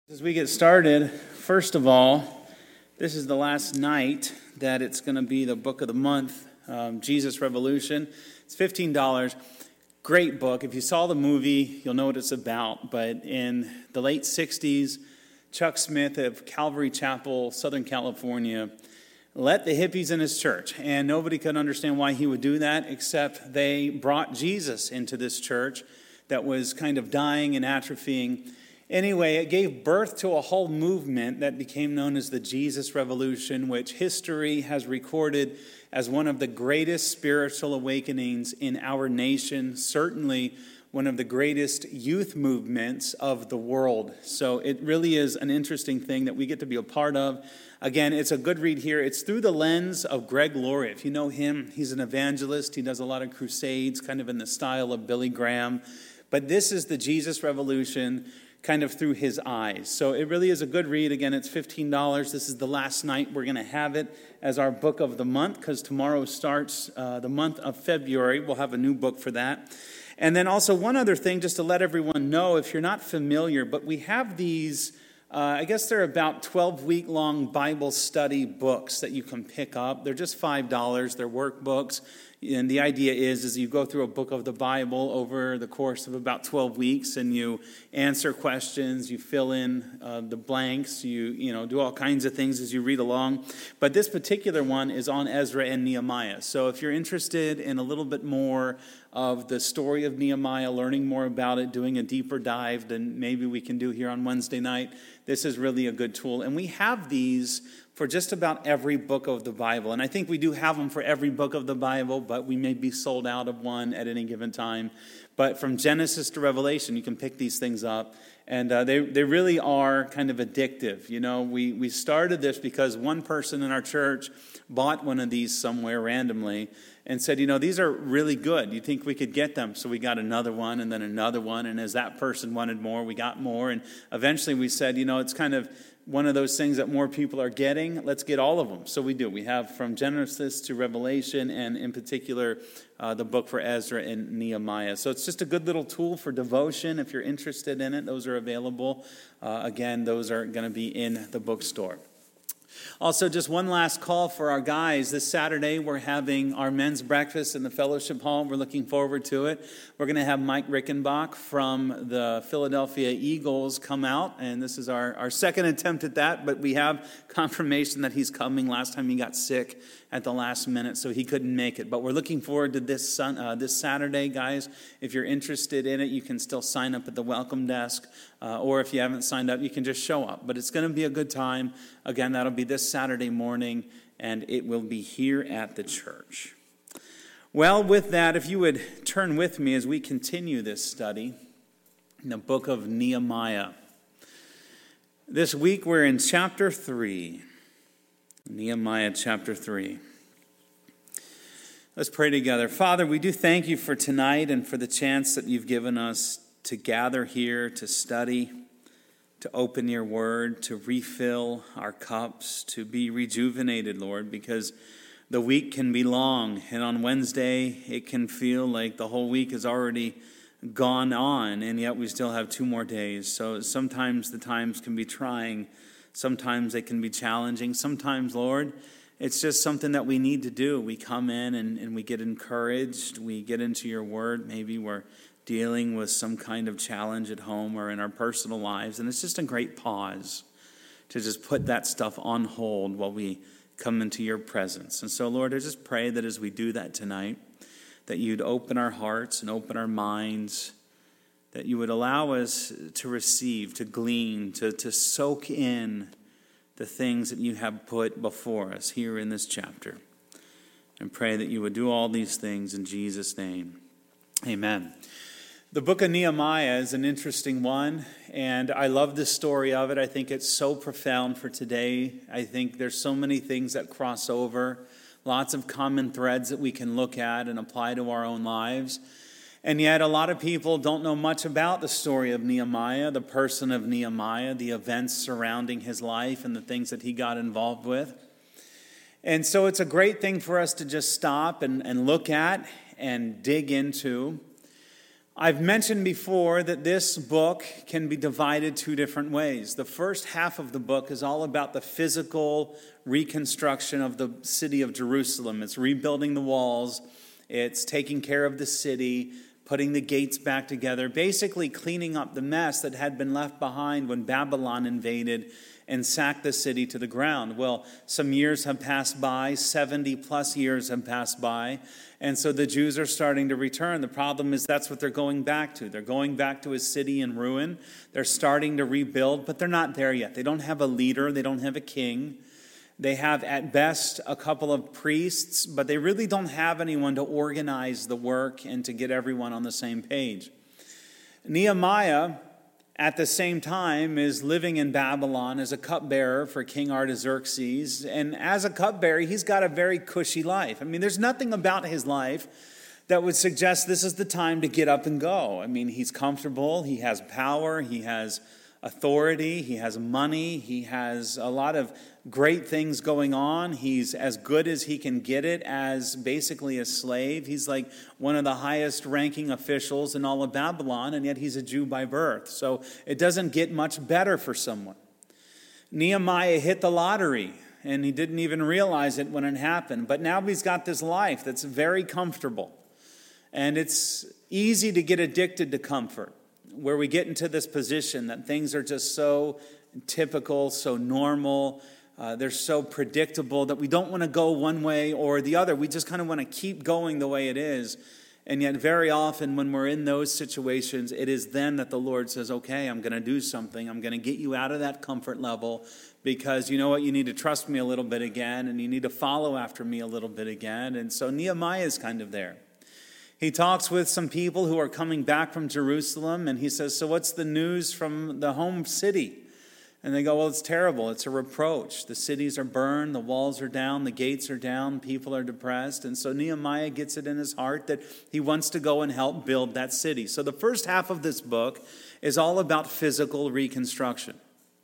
As we get started, first of all, this is the last night that it's going to be the book of the month, Jesus Revolution. It's $15. Great book. If you saw the movie, you'll know what it's about. But in the late 60s, Chuck Smith of Calvary Chapel, Southern California, let the hippies in his church. And nobody could understand why he would do that, except they brought Jesus into this church that was kind of dying and atrophying. Anyway, it gave birth to a whole movement that became known as the Jesus Revolution, which history has recorded as one of the greatest spiritual awakenings in our nation, certainly one of the greatest youth movements of the world. So it really is an interesting thing that we get to be a part of. Again, it's a good read here. It's through the lens of Greg Laurie. If you know him, he's an evangelist. He does a lot of crusades, kind of in the style of Billy Graham. But this is the Jesus Revolution, kind of through his eyes. So it really is a good read. Again, it's $15. This is the last night we're going to have it as our book of the month, because tomorrow starts the month of February. We'll have a new book for that. And then also one other thing, just to let everyone know, if you're not familiar, but we have these, I guess they're about 12-week-long Bible study books that you can pick up. They're just $5. They're workbooks. And the idea is you go through a book of the Bible over the course of about 12 weeks, and you answer questions, you fill in the blanks, you do all kinds of things as you read along. But this particular one is on Ezra and Nehemiah. So if you're interested in a little bit more of the story of Nehemiah, learning more about it, doing a deeper dive than maybe we can do here on Wednesday night, this is really a good tool. And we have these for just about every book of the Bible. And I think we do have them for every book of the Bible, but we may be sold out of one at any given time. But from Genesis to Revelation, you can pick these things up. And they really are kind of addictive. You know, we started this because one person in our church bought one of these somewhere randomly and said, these are really good. You think we could get them? So we got another one and then another one. And as that person wanted more, we got more. And eventually we said, it's kind of one of those things that more people are getting. Let's get all of them. So we do. We have from Genesis to Revelation, and in particular, the book for Ezra and Nehemiah. So it's just a good little tool for devotion. If you're interested in it, those are available. Again, those are going to be in the bookstore. Also, just one last call for our guys. This Saturday, we're having our men's breakfast in the fellowship hall. We're looking forward to it. We're going to have Mike Rickenbach from the Philadelphia Eagles come out, and this is our second attempt at that, but we have confirmation that he's coming. Last time he got sick at the last minute, so he couldn't make it. But we're looking forward to this Saturday, guys. If you're interested in it, you can still sign up at the welcome desk, or if you haven't signed up, you can just show up. But it's going to be a good time. Again, that'll be this Saturday morning, and it will be here at the church. Well, with that, if you would turn with me as we continue this study in the book of Nehemiah. This week we're in chapter 3. Nehemiah chapter 3. Let's pray together. Father, we do thank you for tonight and for the chance that you've given us to gather here, to study, to open your word, to refill our cups, to be rejuvenated, Lord, because the week can be long, and on Wednesday it can feel like the whole week has already gone on, and yet we still have 2 more days. So sometimes the times can be trying. Sometimes they can be challenging. Sometimes, Lord, it's just something that we need to do. We come in and we get encouraged. We get into your word. Maybe we're dealing with some kind of challenge at home or in our personal lives. And it's just a great pause to just put that stuff on hold while we come into your presence. And so, Lord, I just pray that as we do that tonight, that you'd open our hearts and open our minds, that you would allow us to receive, to glean, to soak in the things that you have put before us here in this chapter. And pray that you would do all these things in Jesus' name. Amen. The book of Nehemiah is an interesting one, and I love the story of it. I think it's so profound for today. I think there's so many things that cross over, lots of common threads that we can look at and apply to our own lives. And yet a lot of people don't know much about the story of Nehemiah, the person of Nehemiah, the events surrounding his life and the things that he got involved with. And so it's a great thing for us to just stop and look at and dig into. I've mentioned before that this book can be divided two different ways. The first half of the book is all about the physical reconstruction of the city of Jerusalem. It's rebuilding the walls, it's taking care of the city, putting the gates back together, basically cleaning up the mess that had been left behind when Babylon invaded and sacked the city to the ground. Well, some years have passed by, 70 plus years have passed by, and so the Jews are starting to return. The problem is that's what they're going back to. They're going back to a city in ruin. They're starting to rebuild, but they're not there yet. They don't have a leader. They don't have a king. They have at best a couple of priests, but they really don't have anyone to organize the work and to get everyone on the same page. Nehemiah, at the same time, is living in Babylon as a cupbearer for King Artaxerxes. And as a cupbearer, he's got a very cushy life. I mean, there's nothing about his life that would suggest this is the time to get up and go. I mean, he's comfortable, he has power, he has authority, he has money, he has a lot of great things going on. He's as good as he can get it as basically a slave. He's like one of the highest ranking officials in all of Babylon, and yet he's a Jew by birth. So it doesn't get much better for someone. Nehemiah hit the lottery, and he didn't even realize it when it happened. But now he's got this life that's very comfortable. And it's easy to get addicted to comfort, where we get into this position that things are just so typical, so normal, they're so predictable that we don't want to go one way or the other. We just kind of want to keep going the way it is. And yet very often when we're in those situations, it is then that the Lord says, okay, I'm going to do something. I'm going to get you out of that comfort level because you know what? You need to trust me a little bit again, and you need to follow after me a little bit again. And so Nehemiah is kind of there. He talks with some people who are coming back from Jerusalem, and he says, so what's the news from the home city? And they go, well, it's terrible. It's a reproach. The cities are burned, the walls are down, the gates are down, people are depressed. And so Nehemiah gets it in his heart that he wants to go and help build that city. So the first half of this book is all about physical reconstruction.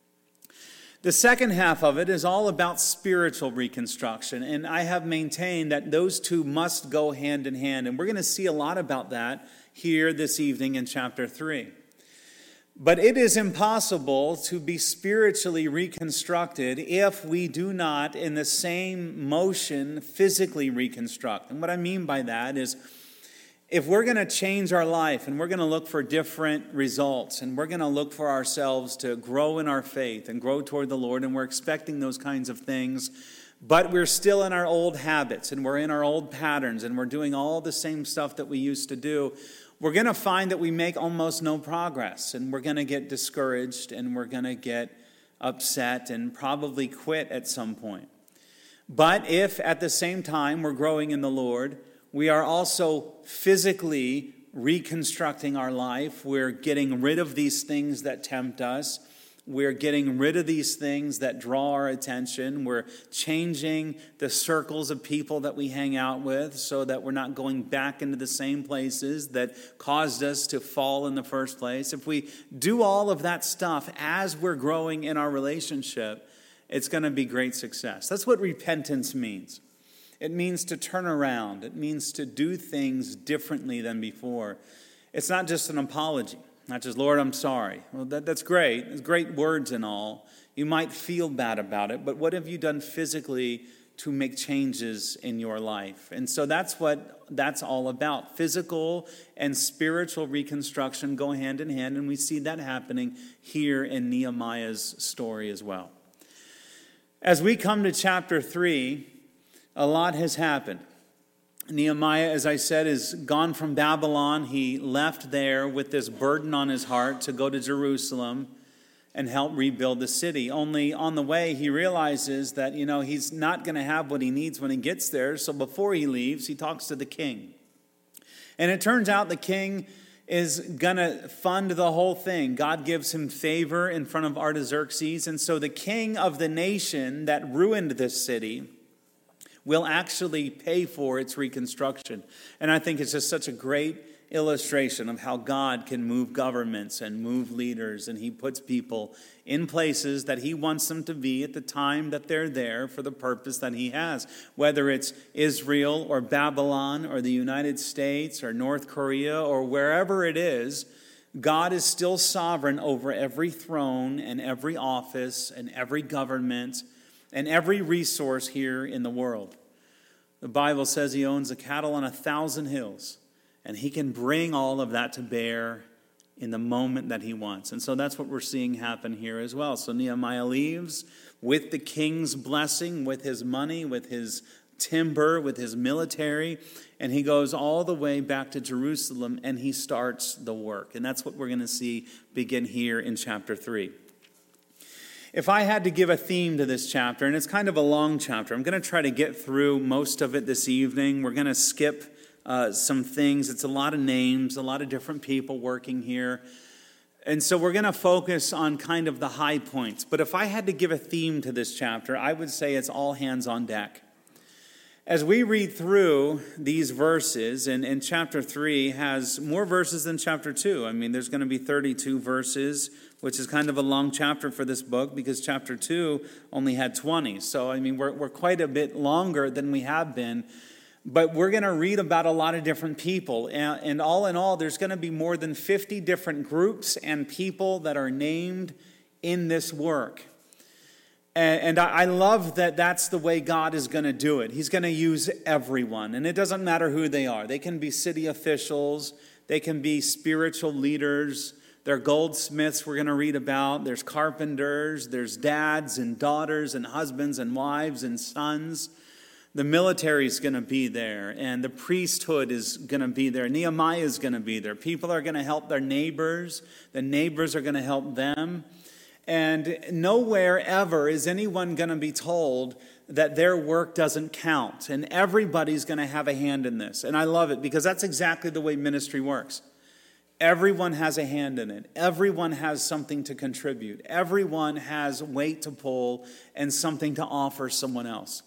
The second half of it is all about spiritual reconstruction, and I have maintained that those two must go hand in hand, and we're going to see a lot about that here this evening in chapter 3. But it is impossible to be spiritually reconstructed if we do not, in the same motion, physically reconstruct. And what I mean by that is, if we're going to change our life and we're going to look for different results and we're going to look for ourselves to grow in our faith and grow toward the Lord, and we're expecting those kinds of things, but we're still in our old habits and we're in our old patterns and we're doing all the same stuff that we used to do, we're going to find that we make almost no progress, and we're going to get discouraged and we're going to get upset and probably quit at some point. But if at the same time we're growing in the Lord, we are also physically reconstructing our life. We're getting rid of these things that tempt us. We're getting rid of these things that draw our attention. We're changing the circles of people that we hang out with so that we're not going back into the same places that caused us to fall in the first place. If we do all of that stuff as we're growing in our relationship, it's going to be great success. That's what repentance means. It means to turn around. It means to do things differently than before. It's not just an apology, not just, Lord, I'm sorry. Well, that's great. It's great words and all. You might feel bad about it, but what have you done physically to make changes in your life? And so that's what that's all about. Physical and spiritual reconstruction go hand in hand, and we see that happening here in Nehemiah's story as well. As we come to chapter 3, a lot has happened. Nehemiah, as I said, is gone from Babylon. He left there with this burden on his heart to go to Jerusalem and help rebuild the city. Only on the way, he realizes that, he's not going to have what he needs when he gets there. So before he leaves, he talks to the king. And it turns out the king is going to fund the whole thing. God gives him favor in front of Artaxerxes. And so the king of the nation that ruined this city will actually pay for its reconstruction. And I think it's just such a great illustration of how God can move governments and move leaders, and he puts people in places that he wants them to be at the time that they're there for the purpose that he has. Whether it's Israel or Babylon or the United States or North Korea or wherever it is, God is still sovereign over every throne and every office and every government and every resource here in the world. The Bible says he owns the cattle on 1,000 hills, and he can bring all of that to bear in the moment that he wants. And so that's what we're seeing happen here as well. So Nehemiah leaves with the king's blessing, with his money, with his timber, with his military, and he goes all the way back to Jerusalem and he starts the work. And that's what we're going to see begin here in chapter 3. If I had to give a theme to this chapter, and it's kind of a long chapter, I'm going to try to get through most of it this evening. We're going to skip some things. It's a lot of names, a lot of different people working here. And so we're going to focus on kind of the high points. But if I had to give a theme to this chapter, I would say it's all hands on deck. As we read through these verses, and chapter 3 has more verses than chapter 2. I mean, there's going to be 32 verses, which is kind of a long chapter for this book because chapter 2 only had 20. So, I mean, we're quite a bit longer than we have been. But we're going to read about a lot of different people. And all in all, there's going to be more than 50 different groups and people that are named in this work. And I love that that's the way God is going to do it. He's going to use everyone. And it doesn't matter who they are. They can be city officials. They can be spiritual leaders. There are goldsmiths we're going to read about. There's carpenters. There's dads and daughters and husbands and wives and sons. The military is going to be there, and the priesthood is going to be there. Nehemiah is going to be there. People are going to help their neighbors. The neighbors are going to help them. And nowhere ever is anyone going to be told that their work doesn't count. And everybody's going to have a hand in this. And I love it because that's exactly the way ministry works. Everyone has a hand in it. Everyone has something to contribute. Everyone has weight to pull and something to offer someone else.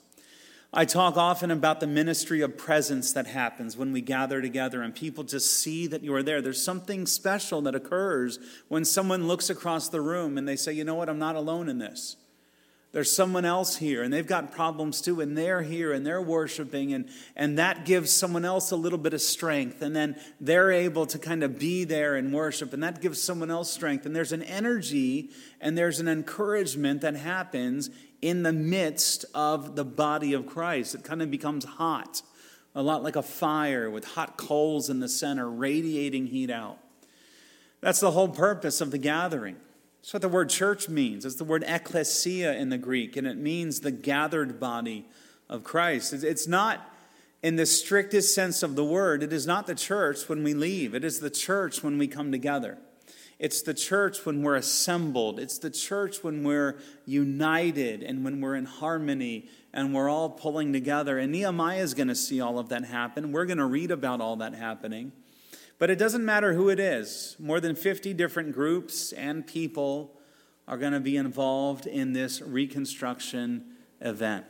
I talk often about the ministry of presence that happens when we gather together and people just see that you are there. There's something special that occurs when someone looks across the room and they say, you know what, I'm not alone in this. There's someone else here, and they've got problems too, and they're here, and they're worshiping, and that gives someone else a little bit of strength, and then they're able to kind of be there and worship, and that gives someone else strength. And there's an energy, and there's an encouragement that happens in the midst of the body of Christ. It kind of becomes hot, a lot like a fire with hot coals in the center, radiating heat out. That's the whole purpose of the gathering. That's what the word church means. It's the word ekklesia in the Greek, and it means the gathered body of Christ. It's not, in the strictest sense of the word, it is not the church when we leave. It is the church when we come together. It's the church when we're assembled. It's the church when we're united and when we're in harmony and we're all pulling together. And Nehemiah is going to see all of that happen. We're going to read about all that happening. But it doesn't matter who it is. More than 50 different groups and people are going to be involved in this reconstruction event.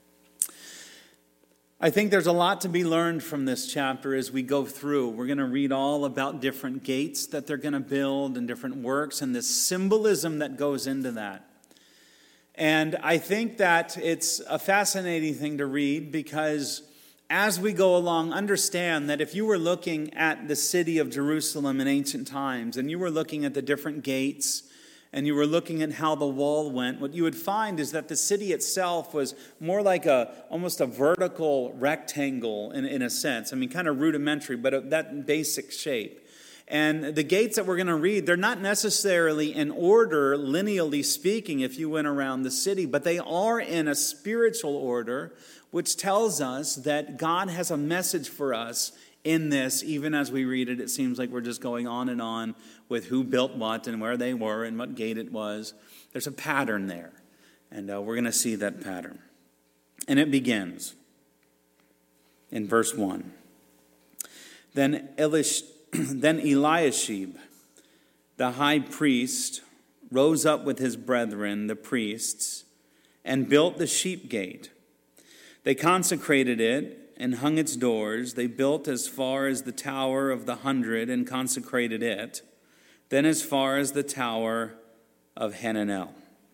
I think there's a lot to be learned from this chapter as we go through. We're going to read all about different gates that they're going to build and different works and the symbolism that goes into that. And I think that it's a fascinating thing to read because as we go along, understand that if you were looking at the city of Jerusalem in ancient times and you were looking at the different gates and you were looking at how the wall went, what you would find is that the city itself was more like almost a vertical rectangle in a sense. I mean, kind of rudimentary, but that basic shape. And the gates that we're going to read, they're not necessarily in order, linearly speaking, if you went around the city, but they are in a spiritual order, which tells us that God has a message for us in this. Even as we read it, it seems like we're just going on and on with who built what and where they were and what gate it was. There's a pattern there, and we're going to see that pattern. And it begins in verse 1. Then Eliashib, the high priest, rose up with his brethren, the priests, and built the sheep gate. They consecrated it and hung its doors. They built as far as the Tower of the 100 and consecrated it, then as far as the Tower of Hananel.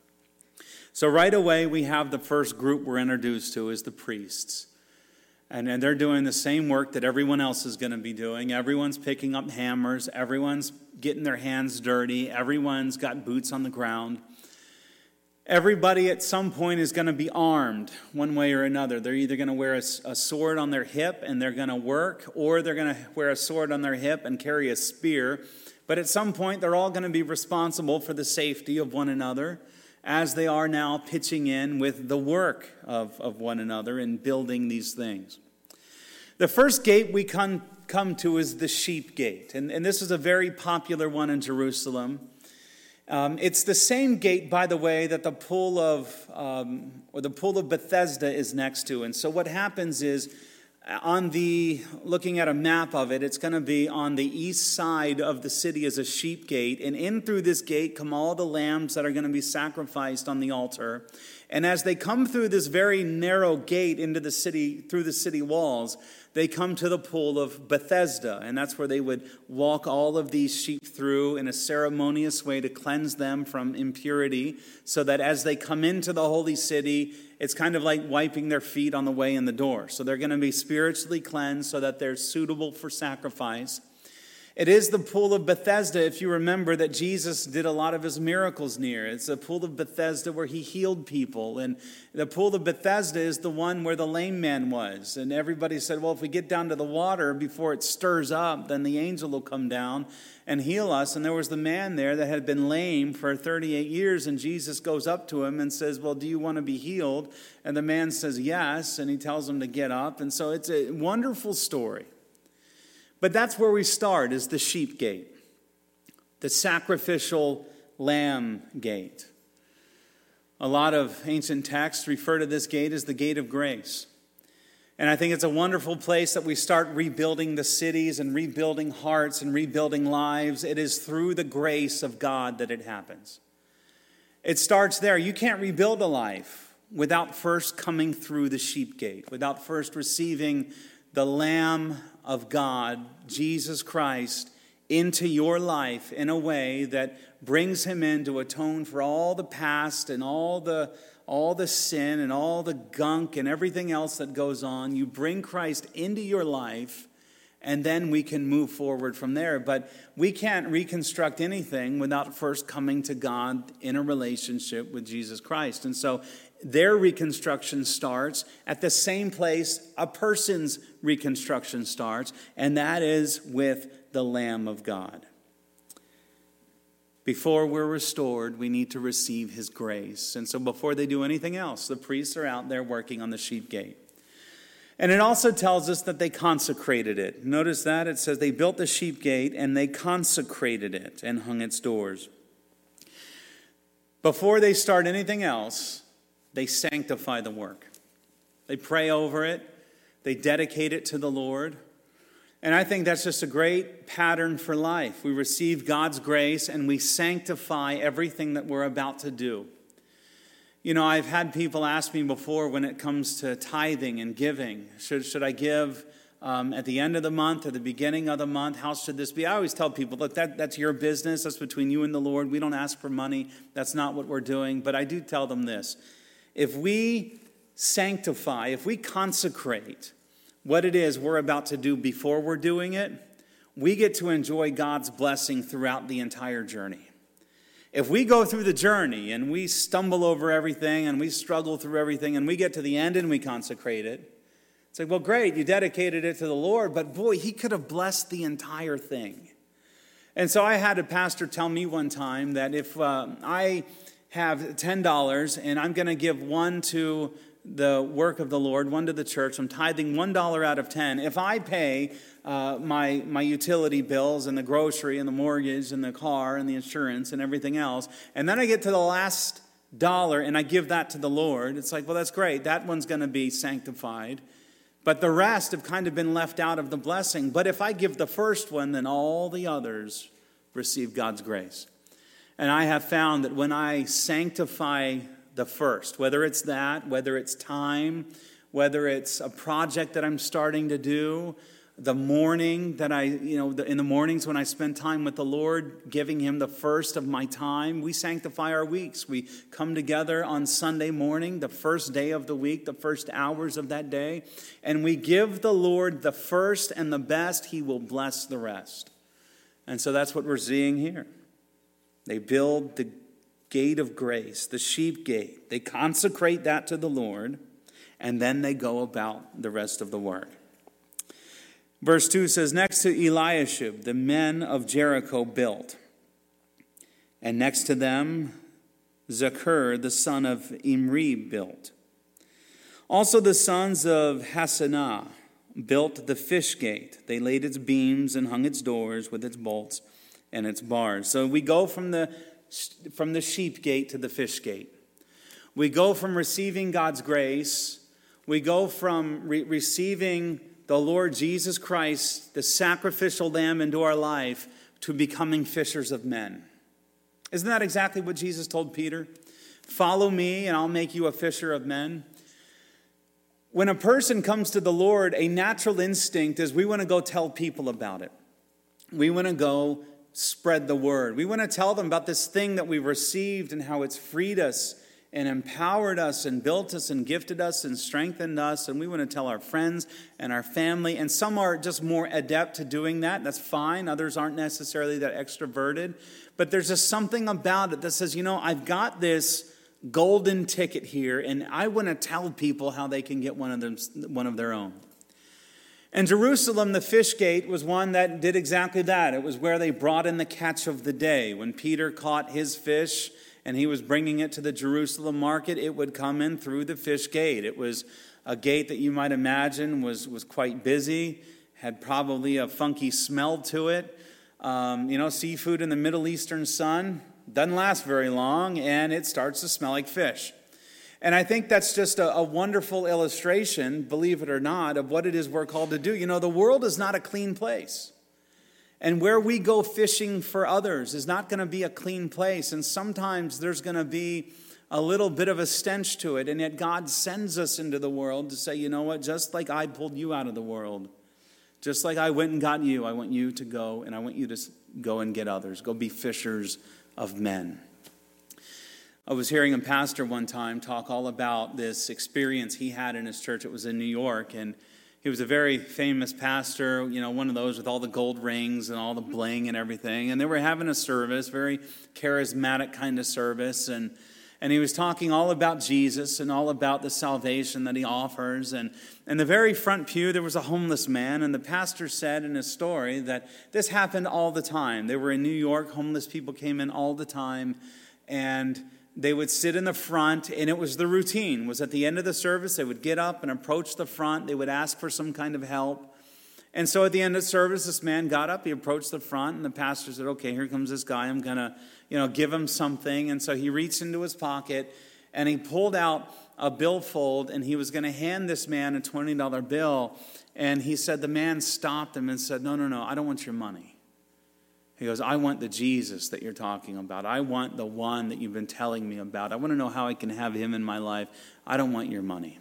So right away we have the first group we're introduced to is the priests. And they're doing the same work that everyone else is going to be doing. Everyone's picking up hammers. Everyone's getting their hands dirty. Everyone's got boots on the ground. Everybody at some point is going to be armed one way or another. They're either going to wear a sword on their hip and they're going to work, or they're going to wear a sword on their hip and carry a spear. But at some point, they're all going to be responsible for the safety of one another, as they are now pitching in with the work of one another and building these things. The first gate we come to is the sheep gate. And this is a very popular one in Jerusalem. It's the same gate, by the way, that the pool of Bethesda is next to. And so what happens is, looking at a map of it, it's going to be on the east side of the city as a sheep gate. And in through this gate come all the lambs that are going to be sacrificed on the altar. And as they come through this very narrow gate into the city, through the city walls, they come to the pool of Bethesda. And that's where they would walk all of these sheep through in a ceremonious way to cleanse them from impurity, so that as they come into the holy city, it's kind of like wiping their feet on the way in the door. So they're going to be spiritually cleansed so that they're suitable for sacrifice. It is the pool of Bethesda, if you remember, that Jesus did a lot of his miracles near. It's the pool of Bethesda where he healed people. And the pool of Bethesda is the one where the lame man was. And everybody said, well, if we get down to the water before it stirs up, then the angel will come down and heal us. And there was the man there that had been lame for 38 years. And Jesus goes up to him and says, well, do you want to be healed? And the man says, yes. And he tells him to get up. And so it's a wonderful story. But that's where we start, is the sheep gate, the sacrificial lamb gate. A lot of ancient texts refer to this gate as the gate of grace. And I think it's a wonderful place that we start rebuilding the cities and rebuilding hearts and rebuilding lives. It is through the grace of God that it happens. It starts there. You can't rebuild a life without first coming through the sheep gate, without first receiving the Lamb of God, Jesus Christ, into your life in a way that brings him in to atone for all the past and all the sin and all the gunk and everything else that goes on. You bring Christ into your life, and then we can move forward from there. But we can't reconstruct anything without first coming to God in a relationship with Jesus Christ. And so their reconstruction starts at the same place a person's reconstruction starts, and that is with the Lamb of God. Before we're restored, we need to receive his grace. And so before they do anything else, the priests are out there working on the sheep gate. And it also tells us that they consecrated it. Notice that it says they built the sheep gate and they consecrated it and hung its doors. Before they start anything else, they sanctify the work. They pray over it. They dedicate it to the Lord. And I think that's just a great pattern for life. We receive God's grace and we sanctify everything that we're about to do. You know, I've had people ask me before when it comes to tithing and giving, should I give at the end of the month or the beginning of the month? How should this be? I always tell people, look, that's your business. That's between you and the Lord. We don't ask for money. That's not what we're doing. But I do tell them this. If we sanctify, if we consecrate what it is we're about to do before we're doing it, we get to enjoy God's blessing throughout the entire journey. If we go through the journey and we stumble over everything and we struggle through everything and we get to the end and we consecrate it, it's like, well, great, you dedicated it to the Lord, but boy, he could have blessed the entire thing. And so I had a pastor tell me one time that if I have $10 and I'm going to give one to the work of the Lord, one to the church, I'm tithing $1 out of 10. If I pay my utility bills and the grocery and the mortgage and the car and the insurance and everything else, and then I get to the last dollar and I give that to the Lord, it's like, well, that's great. That one's going to be sanctified. But the rest have kind of been left out of the blessing. But if I give the first one, then all the others receive God's grace. And I have found that when I sanctify the first, whether it's that, whether it's time, whether it's a project that I'm starting to do, the morning that in the mornings when I spend time with the Lord, giving him the first of my time. We sanctify our weeks. We come together on Sunday morning, the first day of the week, the first hours of that day, and we give the Lord the first and the best. He will bless the rest. And so that's what we're seeing here. They build the gate of grace, the sheep gate. They consecrate that to the Lord, and then they go about the rest of the work. Verse 2 says, next to Eliashib, the men of Jericho built. And next to them, Zakur, the son of Imri, built. Also the sons of Hassenaah built the fish gate. They laid its beams and hung its doors with its bolts and its bars. So we go from the sheep gate to the fish gate. We go from receiving God's grace. We go from receiving the Lord Jesus Christ, the sacrificial lamb, into our life to becoming fishers of men. Isn't that exactly what Jesus told Peter? Follow me and I'll make you a fisher of men. When a person comes to the Lord, a natural instinct is we want to go tell people about it. We want to go spread the word. We want to tell them about this thing that we received and how it's freed us and empowered us and built us and gifted us and strengthened us. And we want to tell our friends and our family. And some are just more adept to doing that. That's fine. Others aren't necessarily that extroverted. But there's just something about it that says, I've got this golden ticket here, and I want to tell people how they can get one of their own. And Jerusalem, the fish gate, was one that did exactly that. It was where they brought in the catch of the day. When Peter caught his fish and he was bringing it to the Jerusalem market, it would come in through the fish gate. It was a gate that you might imagine was quite busy, had probably a funky smell to it. Seafood in the Middle Eastern sun doesn't last very long, and it starts to smell like fish. And I think that's just a wonderful illustration, believe it or not, of what it is we're called to do. The world is not a clean place. And where we go fishing for others is not going to be a clean place. And sometimes there's going to be a little bit of a stench to it. And yet God sends us into the world to say, you know what, just like I pulled you out of the world, just like I went and got you, I want you to go, and I want you to go and get others. Go be fishers of men. I was hearing a pastor one time talk all about this experience he had in his church. It was in New York, and he was a very famous pastor, one of those with all the gold rings and all the bling and everything. And they were having a service, very charismatic kind of service. And he was talking all about Jesus and all about the salvation that he offers. And in the very front pew, there was a homeless man. And the pastor said in his story that this happened all the time. They were in New York. Homeless people came in all the time. And they would sit in the front, and it was the routine. It was at the end of the service, they would get up and approach the front. They would ask for some kind of help. And so at the end of the service, this man got up, he approached the front, and the pastor said, okay, here comes this guy. I'm going to, give him something. And so he reached into his pocket, and he pulled out a billfold, and he was going to hand this man a $20 bill. And he said, the man stopped him and said, no, I don't want your money. He goes, I want the Jesus that you're talking about. I want the one that you've been telling me about. I want to know how I can have him in my life. I don't want your money.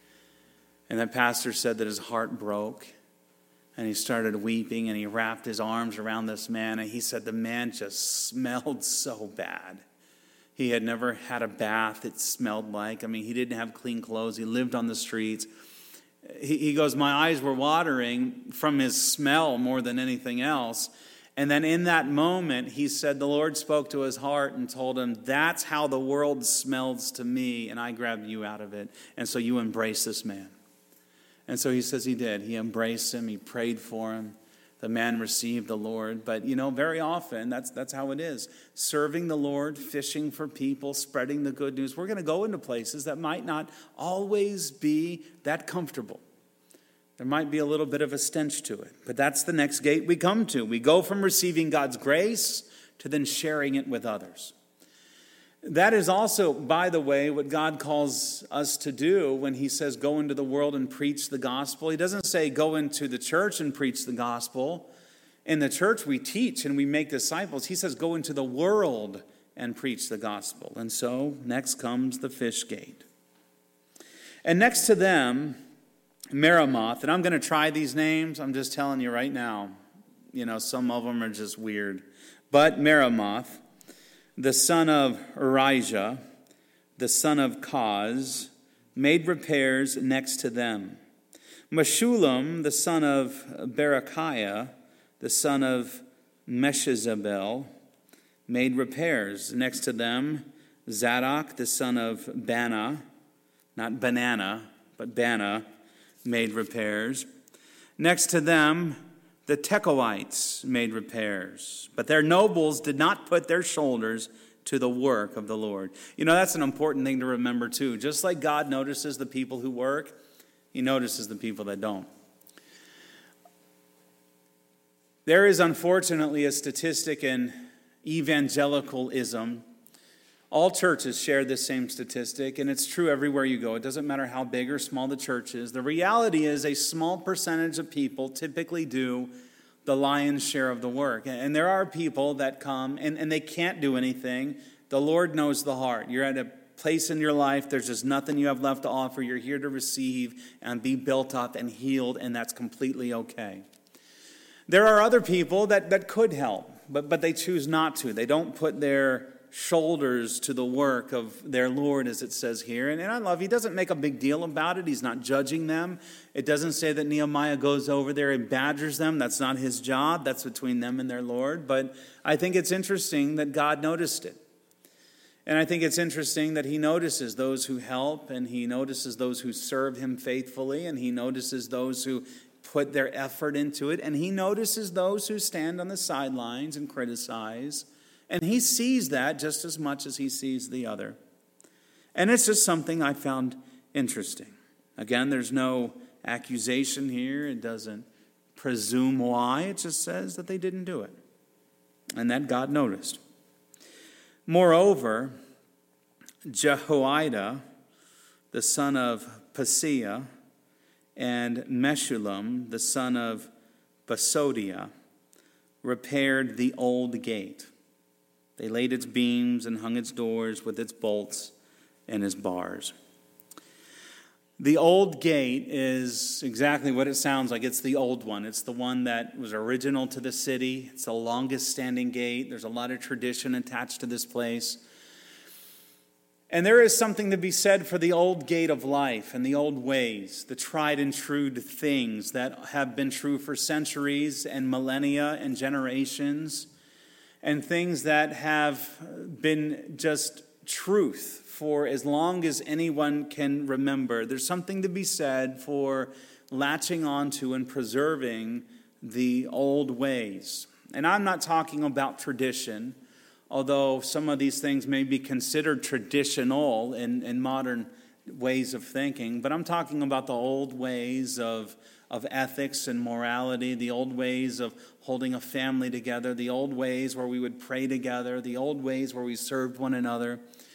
And that pastor said that his heart broke, and he started weeping, and he wrapped his arms around this man, and he said the man just smelled so bad. He had never had a bath it smelled like. He didn't have clean clothes. He lived on the streets. He goes, my eyes were watering from his smell more than anything else. And then in that moment, he said the Lord spoke to his heart and told him, that's how the world smells to me, and I grabbed you out of it. And so you embrace this man. And so he says he did. He embraced him. He prayed for him. The man received the Lord. But, very often, that's how it is. Serving the Lord, fishing for people, spreading the good news. We're going to go into places that might not always be that comfortable. There might be a little bit of a stench to it, but that's the next gate we come to. We go from receiving God's grace to then sharing it with others. That is also, by the way, what God calls us to do when he says go into the world and preach the gospel. He doesn't say go into the church and preach the gospel. In the church we teach and we make disciples. He says go into the world and preach the gospel. And so next comes the fish gate. And next to them, Meremoth, and I'm going to try these names. I'm just telling you right now. Some of them are just weird. But Meremoth, the son of Urijah, the son of Koz, made repairs next to them. Meshullam, the son of Berechiah, the son of Meshezabel, made repairs next to them. Zadok, the son of Bana, not banana, but Bana, made repairs. Next to them, the Tekoites made repairs. But their nobles did not put their shoulders to the work of the Lord. That's an important thing to remember too. Just like God notices the people who work, he notices the people that don't. There is unfortunately a statistic in evangelicalism. All churches share this same statistic, and it's true everywhere you go. It doesn't matter how big or small the church is. The reality is a small percentage of people typically do the lion's share of the work. And there are people that come, and they can't do anything. The Lord knows the heart. You're at a place in your life, there's just nothing you have left to offer. You're here to receive and be built up and healed, and that's completely okay. There are other people that could help, but they choose not to. They don't put their shoulders to the work of their Lord, as it says here. And I love, he doesn't make a big deal about it. He's not judging them. It doesn't say that Nehemiah goes over there and badgers them. That's not his job. That's between them and their Lord. But I think it's interesting that God noticed it. And I think it's interesting that he notices those who help, and he notices those who serve him faithfully, and he notices those who put their effort into it, and he notices those who stand on the sidelines and criticize. And he sees that just as much as he sees the other. And it's just something I found interesting. Again, there's no accusation here. It doesn't presume why. It just says that they didn't do it. And that God noticed. Moreover, Jehoiada, the son of Paseah, and Meshullam, the son of Basodiah, repaired the old gate. They laid its beams and hung its doors with its bolts and its bars. The old gate is exactly what it sounds like. It's the old one. It's the one that was original to the city. It's the longest standing gate. There's a lot of tradition attached to this place. And there is something to be said for the old gate of life and the old ways, the tried and true things that have been true for centuries and millennia and generations, and things that have been just truth for as long as anyone can remember. There's something to be said for latching onto and preserving the old ways. And I'm not talking about tradition, although some of these things may be considered traditional in modern ways of thinking, but I'm talking about the old ways of ethics and morality, the old ways of holding a family together, the old ways where we would pray together, the old ways where we served one another.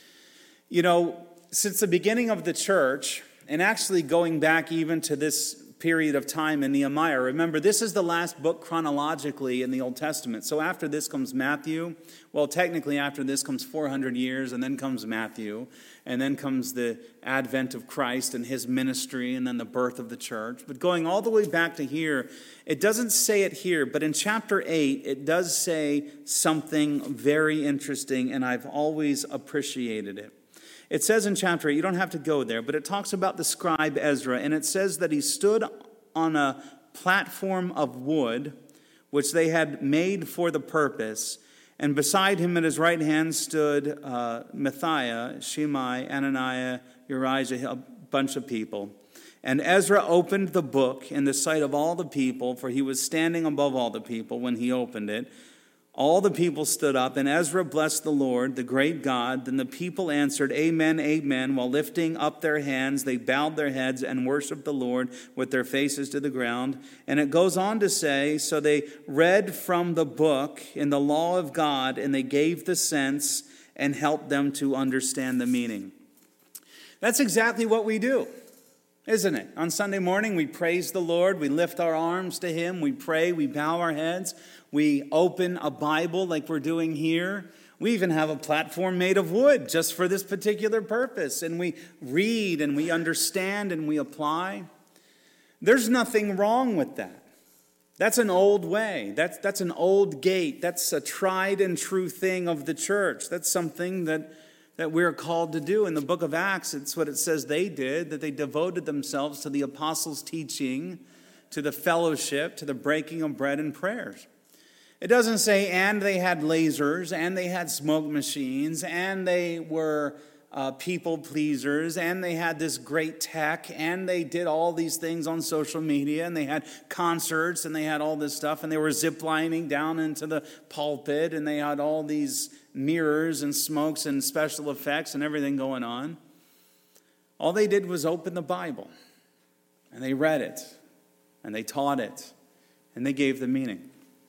Since the beginning of the church, and actually going back even to this period of time in Nehemiah, remember, this is the last book chronologically in the Old Testament. So after this comes Matthew. Well, technically after this comes 400 years, and then comes Matthew, and then comes the advent of Christ and his ministry, and then the birth of the church. But going all the way back to here, it doesn't say it here, but in chapter 8, it does say something very interesting, and I've always appreciated it. It says in chapter 8, you don't have to go there, but it talks about the scribe Ezra, and it says that he stood on a platform of wood, which they had made for the purpose, and beside him at his right hand stood Matthiah, Shimei, Ananiah, Urijah, a bunch of people. And Ezra opened the book in the sight of all the people, for he was standing above all the people when he opened it. All the people stood up, and Ezra blessed the Lord, the great God. Then the people answered, Amen, Amen. While lifting up their hands, they bowed their heads and worshiped the Lord with their faces to the ground. And it goes on to say, so they read from the book in the law of God, and they gave the sense and helped them to understand the meaning. That's exactly what we do, isn't it? On Sunday morning, we praise the Lord. We lift our arms to him. We pray. We bow our heads. We open a Bible like we're doing here. We even have a platform made of wood just for this particular purpose. And we read and we understand and we apply. There's nothing wrong with that. That's an old way. That's an old gate. That's a tried and true thing of the church. That's something that we're called to do. In the book of Acts, it's what it says they did, that they devoted themselves to the apostles' teaching, to the fellowship, to the breaking of bread and prayers. It doesn't say, and they had lasers, and they had smoke machines, and they were people pleasers, and they had this great tech, and they did all these things on social media, and they had concerts, and they had all this stuff, and they were ziplining down into the pulpit, and they had all these mirrors and smokes and special effects and everything going on. All they did was open the Bible, and they read it, and they taught it, and they gave the meaning.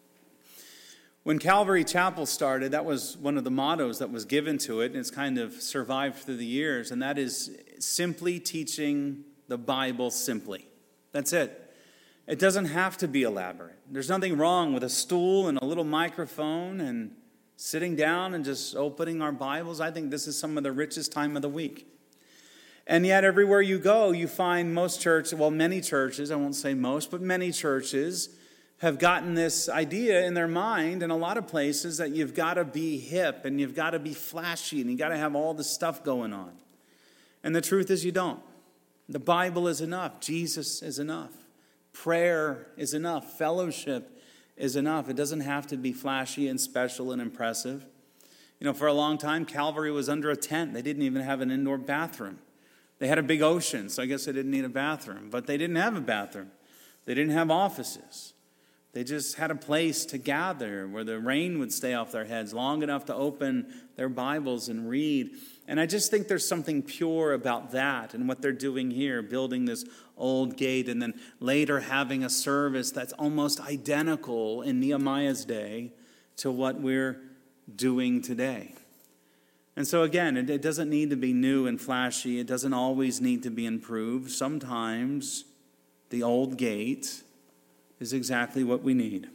When Calvary Chapel started, that was one of the mottos that was given to it, and it's kind of survived through the years, and that is simply teaching the Bible simply. That's it. It doesn't have to be elaborate. There's nothing wrong with a stool and a little microphone and sitting down and just opening our Bibles. I think this is some of the richest time of the week. And yet everywhere you go, you find many churches, I won't say most, but many churches have gotten this idea in their mind in a lot of places that you've got to be hip and you've got to be flashy and you've got to have all this stuff going on. And the truth is you don't. The Bible is enough. Jesus is enough. Prayer is enough. Fellowship is enough. It doesn't have to be flashy and special and impressive. For a long time, Calvary was under a tent. They didn't even have an indoor bathroom. They had a big ocean, so I guess they didn't need a bathroom. But they didn't have a bathroom. They didn't have offices. They just had a place to gather where the rain would stay off their heads long enough to open their Bibles and read. And I just think there's something pure about that and what they're doing here, building this old gate and then later having a service that's almost identical in Nehemiah's day to what we're doing today. And so again, it doesn't need to be new and flashy. It doesn't always need to be improved. Sometimes the old gate is exactly what we need.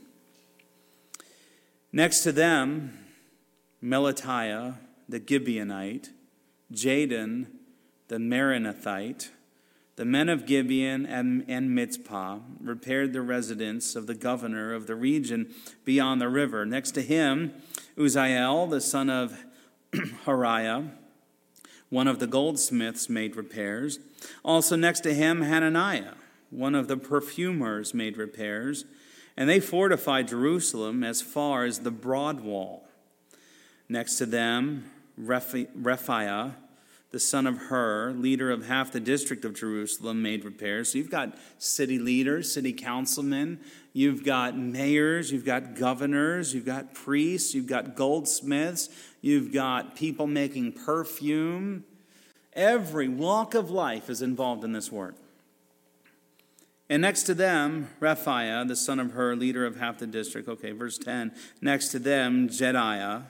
Next to them, Melatiah, the Gibeonite, Jadon, the Meronothite, the men of Gibeon and Mizpah repaired the residence of the governor of the region beyond the river. Next to him, Uzziel, the son of Hariah, one of the goldsmiths, made repairs. Also next to him, Hananiah, one of the perfumers, made repairs, and they fortified Jerusalem as far as the broad wall. Next to them, Rephaiah, the son of Hur, leader of half the district of Jerusalem, made repairs. So you've got city leaders, city councilmen, you've got mayors, you've got governors, you've got priests, you've got goldsmiths, you've got people making perfume. Every walk of life is involved in this work. And next to them, Rephaiah, the son of Hur, leader of half the district. Okay, verse 10. Next to them, Jediah,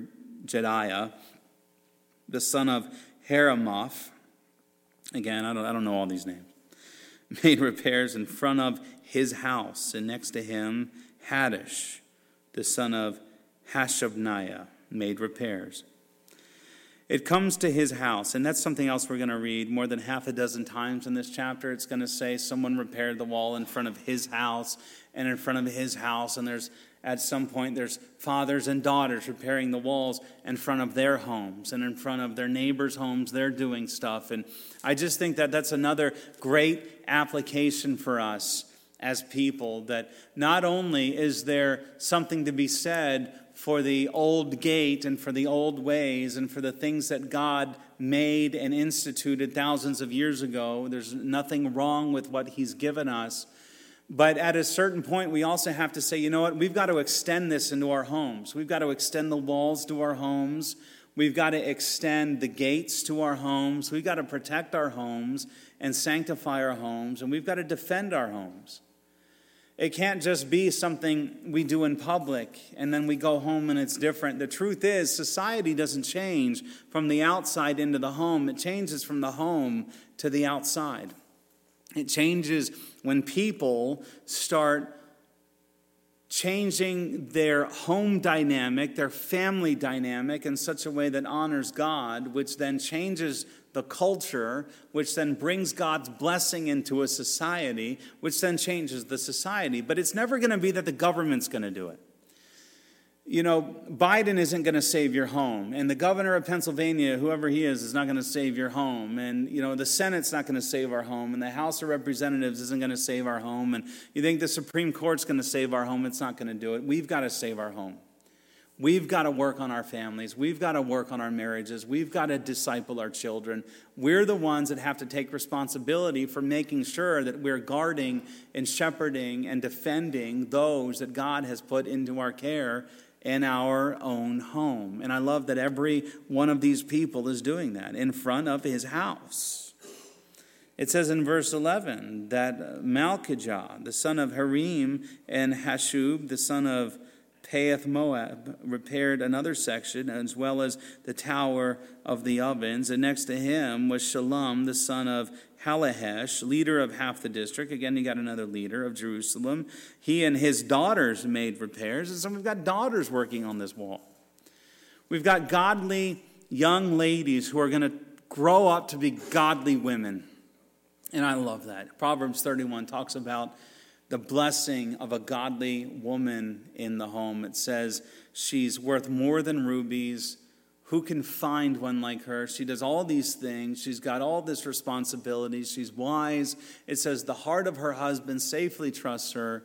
the son of Heramoth. Again, I don't know all these names. Made repairs in front of his house. And next to him, Haddish, the son of Hashabniah, made repairs. It comes to his house, and that's something else we're going to read more than half a dozen times in this chapter. It's going to say someone repaired the wall in front of his house and in front of his house, and at some point there's fathers and daughters repairing the walls in front of their homes and in front of their neighbors' homes. They're doing stuff, and I just think that that's another great application for us as people, that not only is there something to be said for the old gate and for the old ways and for the things that God made and instituted thousands of years ago. There's nothing wrong with what he's given us. But at a certain point, we also have to say, you know what? We've got to extend this into our homes. We've got to extend the walls to our homes. We've got to extend the gates to our homes. We've got to protect our homes and sanctify our homes. And we've got to defend our homes. It can't just be something we do in public and then we go home and it's different. The truth is, society doesn't change from the outside into the home. It changes from the home to the outside. It changes when people start changing their home dynamic, their family dynamic in such a way that honors God, which then changes the culture, which then brings God's blessing into a society, which then changes the society. But it's never going to be that the government's going to do it. You know, Biden isn't going to save your home, and the governor of Pennsylvania, whoever he is not going to save your home, and, you know, the Senate's not going to save our home, and the House of Representatives isn't going to save our home, and you think the Supreme Court's going to save our home, it's not going to do it. We've got to save our home. We've got to work on our families. We've got to work on our marriages. We've got to disciple our children. We're the ones that have to take responsibility for making sure that we're guarding and shepherding and defending those that God has put into our care in our own home. And I love that every one of these people is doing that in front of his house. It says in verse 11 that Malchijah, the son of Harim, and Hashub, the son of Paeth Moab, repaired another section, as well as the tower of the ovens. And next to him was Shalom, the son of Halahesh, leader of half the district. Again, you got another leader of Jerusalem. He and his daughters made repairs. And so we've got daughters working on this wall. We've got godly young ladies who are going to grow up to be godly women. And I love that. Proverbs 31 talks about the blessing of a godly woman in the home. It says she's worth more than rubies. Who can find one like her? She does all these things. She's got all this responsibility. She's wise. It says the heart of her husband safely trusts her.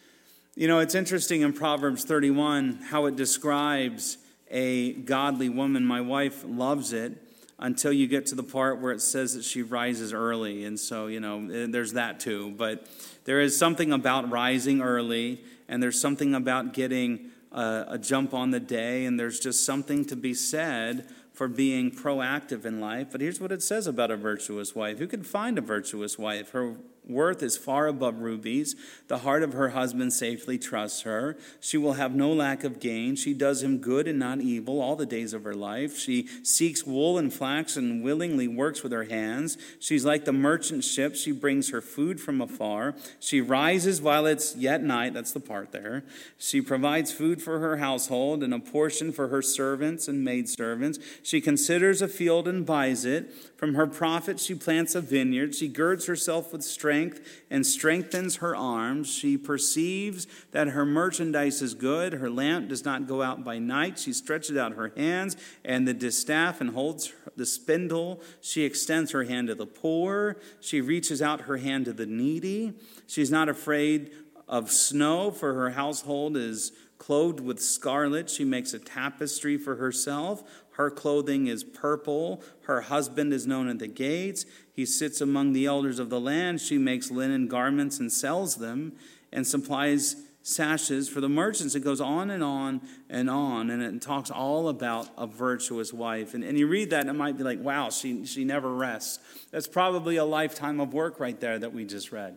You know, it's interesting in Proverbs 31 how it describes a godly woman. My wife loves it until you get to the part where it says that she rises early. And so, you know, there's that too. But there is something about rising early, and there's something about getting a jump on the day, and there's just something to be said for being proactive in life. But here's what it says about a virtuous wife. Who can find a virtuous wife? Her worth is far above rubies. The heart of her husband safely trusts her. She will have no lack of gain. She does him good and not evil all the days of her life. She seeks wool and flax and willingly works with her hands. She's like the merchant ship. She brings her food from afar. She rises while it's yet night. That's the part there. She provides food for her household and a portion for her servants and maidservants. She considers a field and buys it. From her profit she plants a vineyard. She girds herself with strength and strengthens her arms. She perceives that her merchandise is good. Her lamp does not go out by night. She stretches out her hands and the distaff and holds the spindle. She extends her hand to the poor. She reaches out her hand to the needy. She's not afraid of snow, for her household is clothed with scarlet. She makes a tapestry for herself. Her clothing is purple. Her husband is known at the gates. He sits among the elders of the land. She makes linen garments and sells them and supplies sashes for the merchants. It goes on and on and on, and it talks all about a virtuous wife. And you read that, and it might be like, wow, she never rests. That's probably a lifetime of work right there that we just read.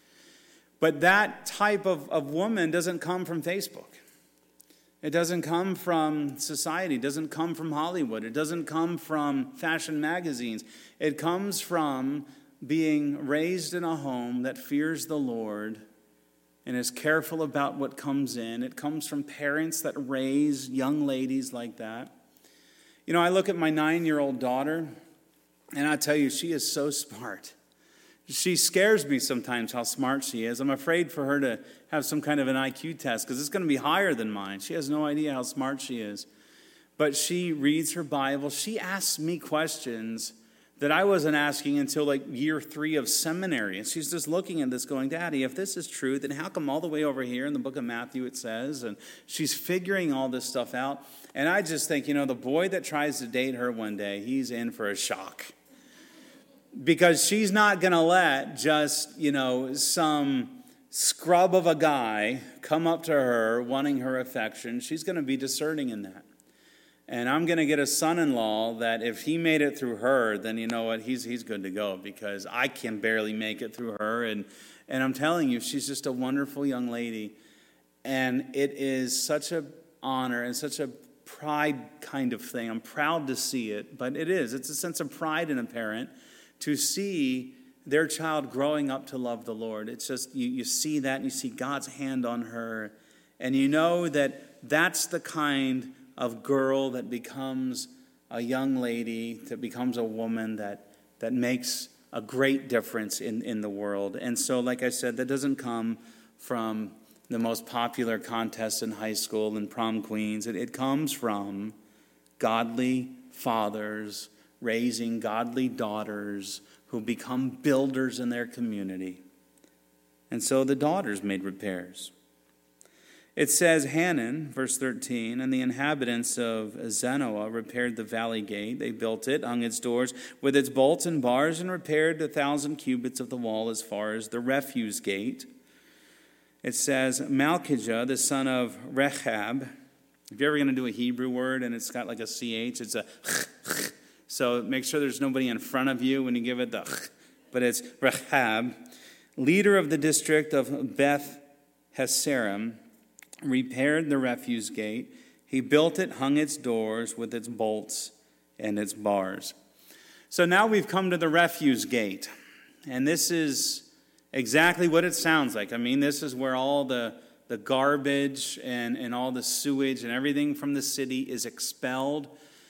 But that type of woman doesn't come from Facebook. It doesn't come from society. It doesn't come from Hollywood. It doesn't come from fashion magazines. It comes from being raised in a home that fears the Lord and is careful about what comes in. It comes from parents that raise young ladies like that. You know, I look at my 9-year-old daughter, and I tell you, she is so smart. She scares me sometimes how smart she is. I'm afraid for her to have some kind of an IQ test because it's going to be higher than mine. She has no idea how smart she is. But she reads her Bible. She asks me questions that I wasn't asking until like year 3 of seminary. And she's just looking at this going, Daddy, if this is true, then how come all the way over here in the book of Matthew it says? And she's figuring all this stuff out. And I just think, you know, the boy that tries to date her one day, he's in for a shock. Because she's not going to let just, you know, some scrub of a guy come up to her wanting her affection. She's going to be discerning in that. And I'm going to get a son-in-law that if he made it through her, then you know what, he's good to go, because I can barely make it through her. And I'm telling you, she's just a wonderful young lady. And it is such an honor and such a pride kind of thing. I'm proud to see it, but it is. It's a sense of pride in a parent to see their child growing up to love the Lord. It's just, you see that, and you see God's hand on her. And you know that that's the kind of girl that becomes a young lady, that becomes a woman that makes a great difference in the world. And so, like I said, that doesn't come from the most popular contests in high school and prom queens. It comes from godly fathers raising godly daughters who become builders in their community. And so the daughters made repairs. It says, Hanan, verse 13, and the inhabitants of Zanoah repaired the valley gate. They built it, hung its doors with its bolts and bars, and repaired 1,000 cubits of the wall as far as the refuse gate. It says, Malchijah, the son of Rechab. If you're ever going to do a Hebrew word and it's got like a CH, it's a so make sure there's nobody in front of you when you give it the but it's Rechab, leader of the district of Beth Haserim, repaired the refuse gate. He built it, hung its doors with its bolts and its bars. So now we've come to the refuse gate. And this is exactly what it sounds like. I mean, this is where all the garbage and all the sewage and everything from the city is expelled.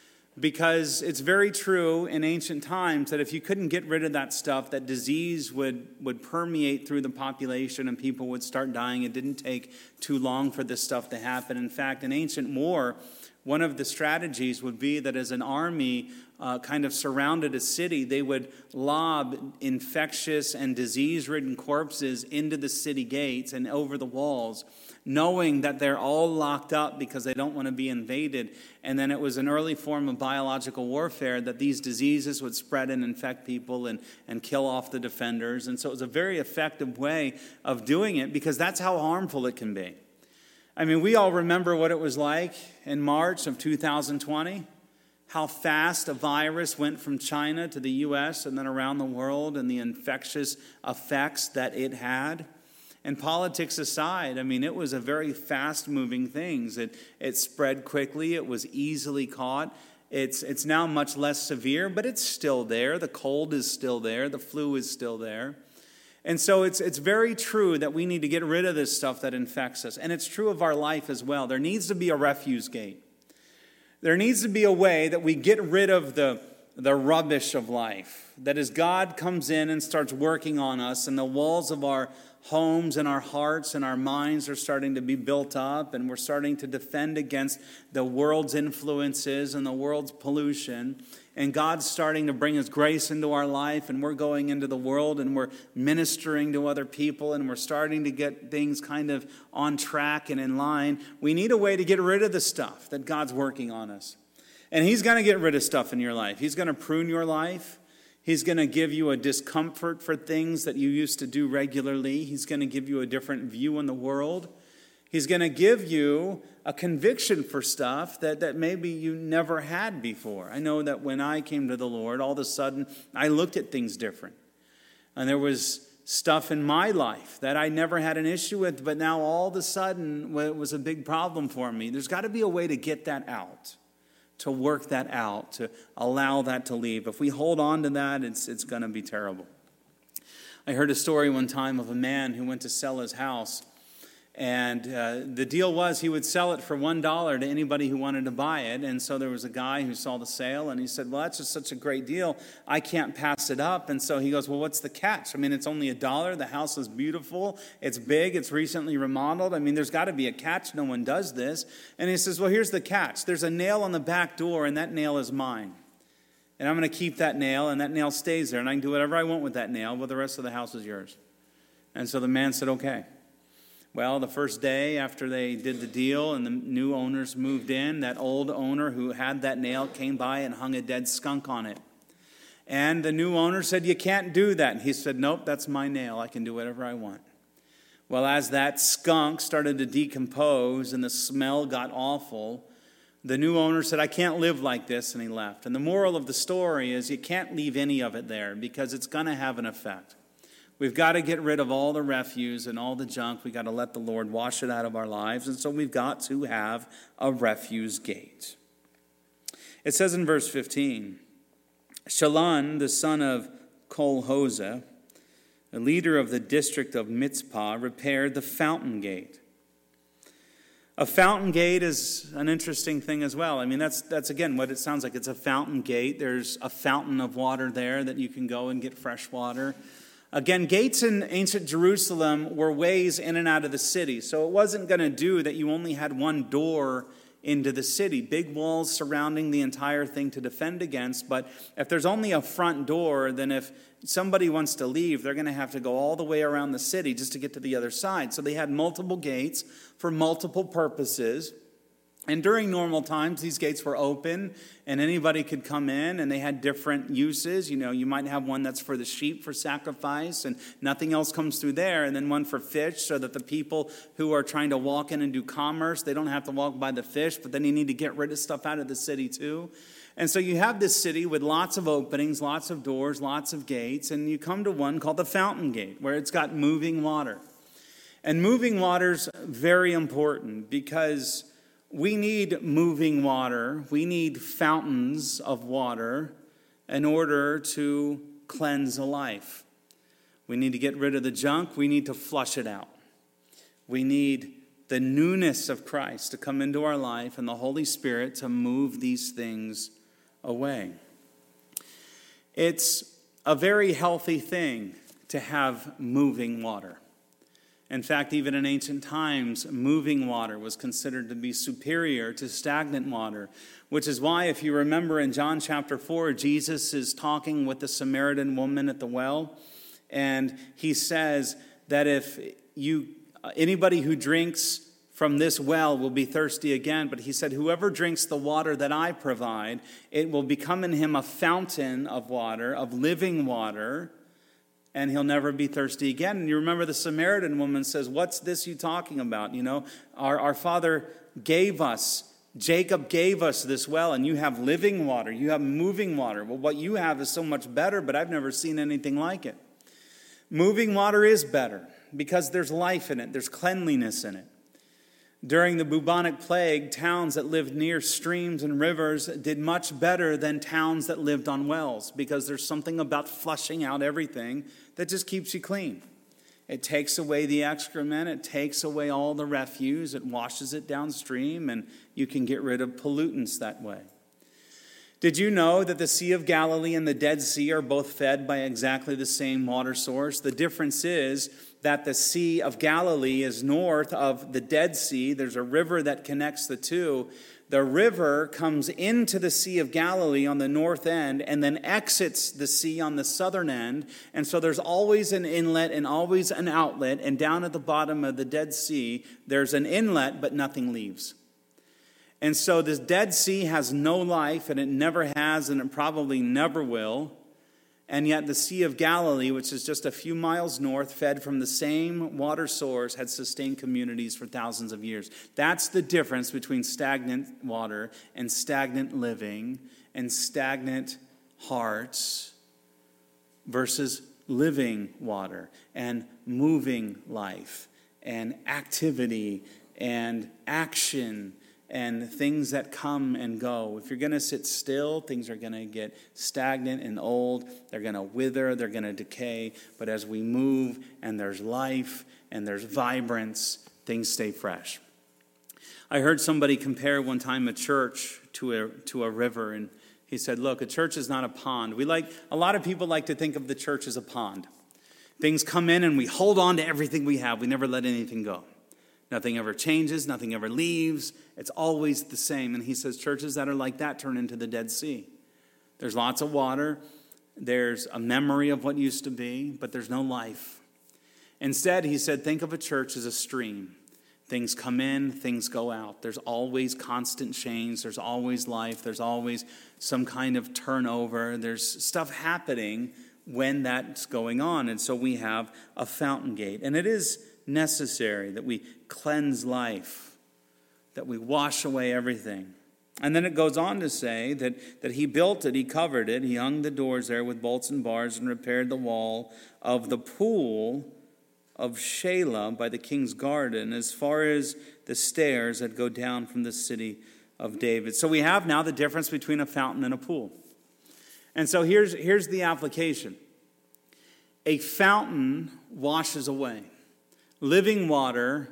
Because it's very true in ancient times that if you couldn't get rid of that stuff, that disease would permeate through the population and people would start dying. It didn't take too long for this stuff to happen. In fact, in ancient war, one of the strategies would be that as an army kind of surrounded a city, they would lob infectious and disease-ridden corpses into the city gates and over the walls, knowing that they're all locked up because they don't want to be invaded. And then it was an early form of biological warfare that these diseases would spread and infect people and kill off the defenders. And so it was a very effective way of doing it because that's how harmful it can be. I mean, we all remember what it was like in March of 2020, how fast a virus went from China to the U.S. and then around the world and the infectious effects that it had. And politics aside, I mean, it was a very fast-moving thing. It spread quickly. It was easily caught. It's now much less severe, but it's still there. The cold is still there. The flu is still there. And so it's very true that we need to get rid of this stuff that infects us. And it's true of our life as well. There needs to be a refuse gate. There needs to be a way that we get rid of the rubbish of life. That as God comes in and starts working on us and the walls of our homes and our hearts and our minds are starting to be built up and we're starting to defend against the world's influences and the world's pollution, and God's starting to bring His grace into our life, and we're going into the world and we're ministering to other people and we're starting to get things kind of on track and in line. We need a way to get rid of the stuff that God's working on us. And He's going to get rid of stuff in your life. He's going to prune your life. He's going to give you a discomfort for things that you used to do regularly. He's going to give you a different view on the world. He's going to give you a conviction for stuff that maybe you never had before. I know that when I came to the Lord, all of a sudden, I looked at things different. And there was stuff in my life that I never had an issue with, but now all of a sudden, it was a big problem for me. There's got to be a way to get that out, to work that out, to allow that to leave. If we hold on to that, it's going to be terrible. I heard a story one time of a man who went to sell his house. And the deal was he would sell it for $1 to anybody who wanted to buy it. And so there was a guy who saw the sale, and he said, well, that's just such a great deal. I can't pass it up. And so he goes, well, what's the catch? I mean, it's only $1. The house is beautiful. It's big. It's recently remodeled. I mean, there's got to be a catch. No one does this. And he says, well, here's the catch. There's a nail on the back door, and that nail is mine. And I'm going to keep that nail, and that nail stays there. And I can do whatever I want with that nail, but the rest of the house is yours. And so the man said, okay. Well, the first day after they did the deal and the new owners moved in, that old owner who had that nail came by and hung a dead skunk on it. And the new owner said, you can't do that. And he said, nope, that's my nail. I can do whatever I want. Well, as that skunk started to decompose and the smell got awful, the new owner said, I can't live like this, and he left. And the moral of the story is you can't leave any of it there because it's going to have an effect. We've got to get rid of all the refuse and all the junk. We've got to let the Lord wash it out of our lives. And so we've got to have a refuse gate. It says in verse 15, Shalon, the son of Kol-Hoseh, a leader of the district of Mitzpah, repaired the fountain gate. A fountain gate is an interesting thing as well. I mean, that's again what it sounds like. It's a fountain gate. There's a fountain of water there that you can go and get fresh water. Again, gates in ancient Jerusalem were ways in and out of the city. So it wasn't going to do that you only had one door into the city. Big walls surrounding the entire thing to defend against. But if there's only a front door, then if somebody wants to leave, they're going to have to go all the way around the city just to get to the other side. So they had multiple gates for multiple purposes. And during normal times, these gates were open and anybody could come in, and they had different uses. You know, you might have one that's for the sheep for sacrifice and nothing else comes through there, and then one for fish so that the people who are trying to walk in and do commerce, they don't have to walk by the fish, but then you need to get rid of stuff out of the city too. And so you have this city with lots of openings, lots of doors, lots of gates, and you come to one called the Fountain Gate, where it's got moving water. And moving water's very important because we need moving water. We need fountains of water in order to cleanse a life. We need to get rid of the junk. We need to flush it out. We need the newness of Christ to come into our life and the Holy Spirit to move these things away. It's a very healthy thing to have moving water. In fact, even in ancient times, moving water was considered to be superior to stagnant water, which is why, if you remember in John chapter 4, Jesus is talking with the Samaritan woman at the well, and he says that if anybody who drinks from this well will be thirsty again, but he said, whoever drinks the water that I provide, it will become in him a fountain of water, of living water, and he'll never be thirsty again. And you remember the Samaritan woman says, what's this you talking about? You know, our father gave us, Jacob gave us this well, and you have living water, you have moving water. Well, what you have is so much better, but I've never seen anything like it. Moving water is better because there's life in it, there's cleanliness in it. During the bubonic plague, towns that lived near streams and rivers did much better than towns that lived on wells, because there's something about flushing out everything that just keeps you clean. It takes away the excrement, it takes away all the refuse, it washes it downstream, and you can get rid of pollutants that way. Did you know that the Sea of Galilee and the Dead Sea are both fed by exactly the same water source? The difference is that the Sea of Galilee is north of the Dead Sea. There's a river that connects the two. The river comes into the Sea of Galilee on the north end and then exits the sea on the southern end. And so there's always an inlet and always an outlet. And down at the bottom of the Dead Sea, there's an inlet, but nothing leaves. And so this Dead Sea has no life, and it never has, and it probably never will. And yet the Sea of Galilee, which is just a few miles north, fed from the same water source, had sustained communities for thousands of years. That's the difference between stagnant water and stagnant living and stagnant hearts versus living water and moving life and activity and action and things that come and go. If you're going to sit still, things are going to get stagnant and old. They're going to wither. They're going to decay. But as we move and there's life and there's vibrance, things stay fresh. I heard somebody compare one time a church to a river, and he said, look, a church is not a pond. A lot of people like to think of the church as a pond. Things come in and we hold on to everything we have. We never let anything go. Nothing ever changes, nothing ever leaves. It's always the same. And he says churches that are like that turn into the Dead Sea. There's lots of water. There's a memory of what used to be, but there's no life. Instead, he said, think of a church as a stream. Things come in, things go out. There's always constant change. There's always life. There's always some kind of turnover. There's stuff happening when that's going on. And so we have a fountain gate. And it is necessary that we cleanse life, that we wash away everything. And then it goes on to say that he built it, he covered it, he hung the doors there with bolts and bars and repaired the wall of the pool of Shelah by the king's garden as far as the stairs that go down from the city of David. So we have now the difference between a fountain and a pool. And so here's the application. A fountain washes away. Living water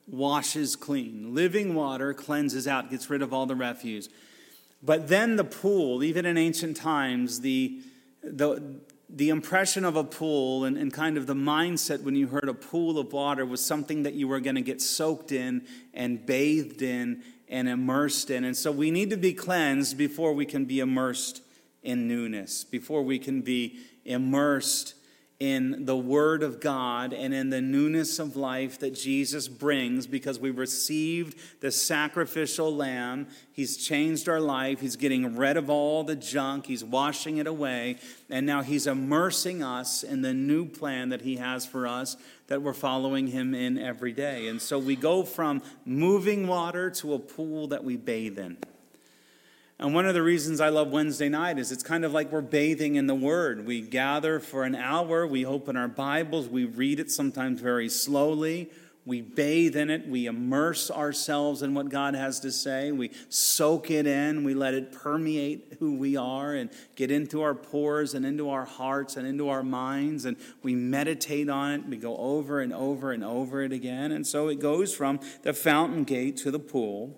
washes clean. Living water cleanses out, gets rid of all the refuse. But then the pool, even in ancient times, the impression of a pool and kind of the mindset when you heard a pool of water was something that you were going to get soaked in and bathed in and immersed in. And so we need to be cleansed before we can be immersed in newness, before we can be immersed in the Word of God and in the newness of life that Jesus brings, because we received the sacrificial lamb. He's changed our life. He's getting rid of all the junk. He's washing it away. And now He's immersing us in the new plan that He has for us, that we're following Him in every day. And so we go from moving water to a pool that we bathe in. And one of the reasons I love Wednesday night is it's kind of like we're bathing in the Word. We gather for an hour, we open our Bibles, we read it sometimes very slowly, we bathe in it, we immerse ourselves in what God has to say, we soak it in, we let it permeate who we are and get into our pores and into our hearts and into our minds, and we meditate on it, we go over and over and over it again. And so it goes from the fountain gate to the pool.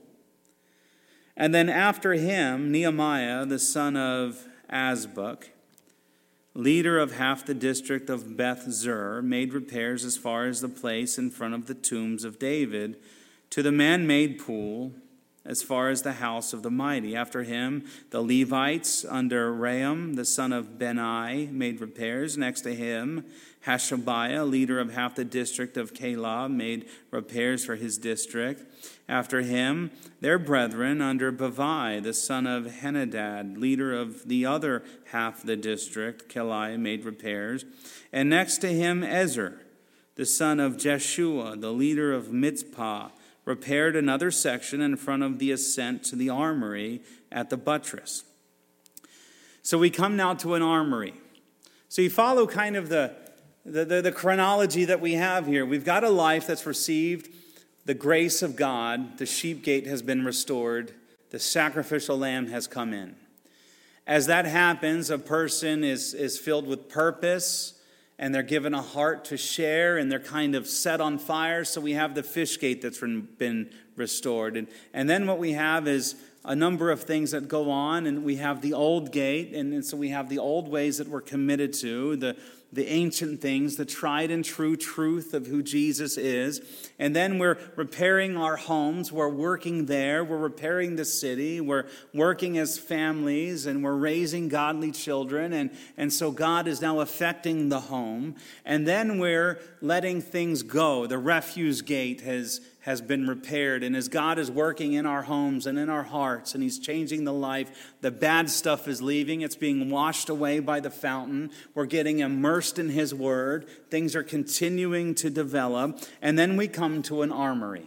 And then after him, Nehemiah, the son of Azbuk, leader of half the district of Beth Zur, made repairs as far as the place in front of the tombs of David to the man-made pool, as far as the house of the mighty. After him, the Levites under Raham, the son of Benai, made repairs. Next to him, Hashabiah, leader of half the district of Keilah, made repairs for his district. After him, their brethren under Bavai, the son of Henadad, leader of the other half the district, Keilah, made repairs. And next to him, Ezer, the son of Jeshua, the leader of Mitzpah, repaired another section in front of the ascent to the armory at the buttress. So we come now to an armory. So you follow kind of the chronology that we have here. We've got a life that's received the grace of God. The sheep gate has been restored. The sacrificial lamb has come in. As that happens, a person is filled with purpose, and they're given a heart to share, and they're kind of set on fire. So we have the fish gate that's been restored. And then what we have is a number of things that go on, and we have the old gate, and so we have the old ways that we're committed to, the ancient things, the tried and true truth of who Jesus is. And then we're repairing our homes. We're working there. We're repairing the city. We're working as families, and we're raising godly children. And so God is now affecting the home. And then we're letting things go. The refuse gate has been repaired. And as God is working in our homes and in our hearts, and He's changing the life, the bad stuff is leaving. It's being washed away by the fountain. We're getting immersed in His Word. Things are continuing to develop. And then we come to an armory.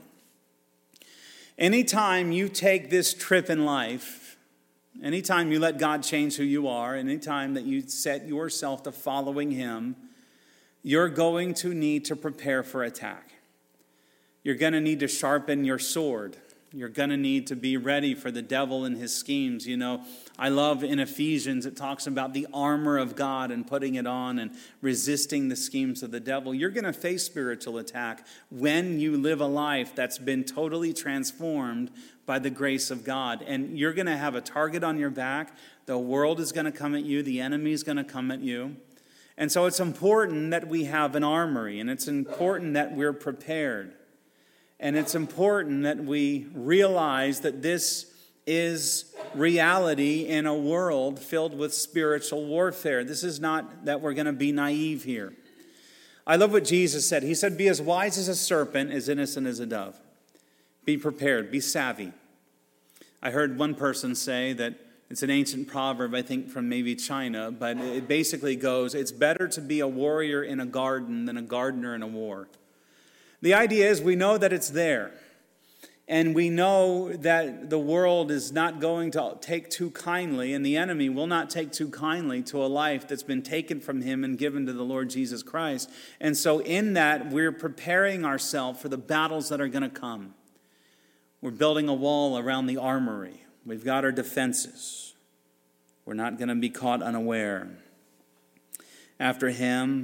Anytime you take this trip in life, anytime you let God change who you are, anytime that you set yourself to following Him, you're going to need to prepare for attack. You're going to need to sharpen your sword. You're going to need to be ready for the devil and his schemes. You know, I love in Ephesians, it talks about the armor of God and putting it on and resisting the schemes of the devil. You're going to face spiritual attack when you live a life that's been totally transformed by the grace of God. And you're going to have a target on your back. The world is going to come at you. The enemy is going to come at you. And so it's important that we have an armory, and it's important that we're prepared. And it's important that we realize that this is reality in a world filled with spiritual warfare. This is not that we're going to be naive here. I love what Jesus said. He said, be as wise as a serpent, as innocent as a dove. Be prepared, be savvy. I heard one person say that it's an ancient proverb, I think from maybe China, but it basically goes, it's better to be a warrior in a garden than a gardener in a war. The idea is we know that it's there, and we know that the world is not going to take too kindly, and the enemy will not take too kindly to a life that's been taken from him and given to the Lord Jesus Christ. And so in that, we're preparing ourselves for the battles that are going to come. We're building a wall around the armory. We've got our defenses. We're not going to be caught unaware. After him,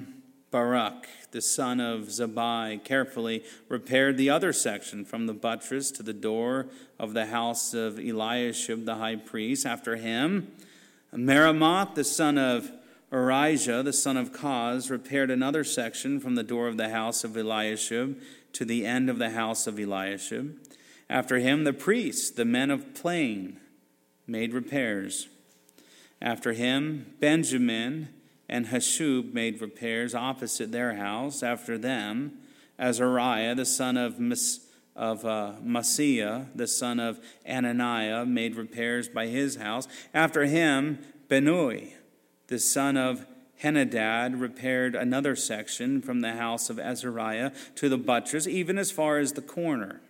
Baruch, the son of Zabai, carefully repaired the other section from the buttress to the door of the house of Eliashib the high priest. After him, Meremoth, the son of Urijah, the son of Koz, repaired another section from the door of the house of Eliashib to the end of the house of Eliashib. After him, the priests, the men of Plain, made repairs. After him, Benjamin and Hashub made repairs opposite their house. After them, Azariah, the son of Maaseiah, the son of Ananiah, made repairs by his house. After him, Benui, the son of Henadad, repaired another section from the house of Azariah to the buttress, even as far as the corner.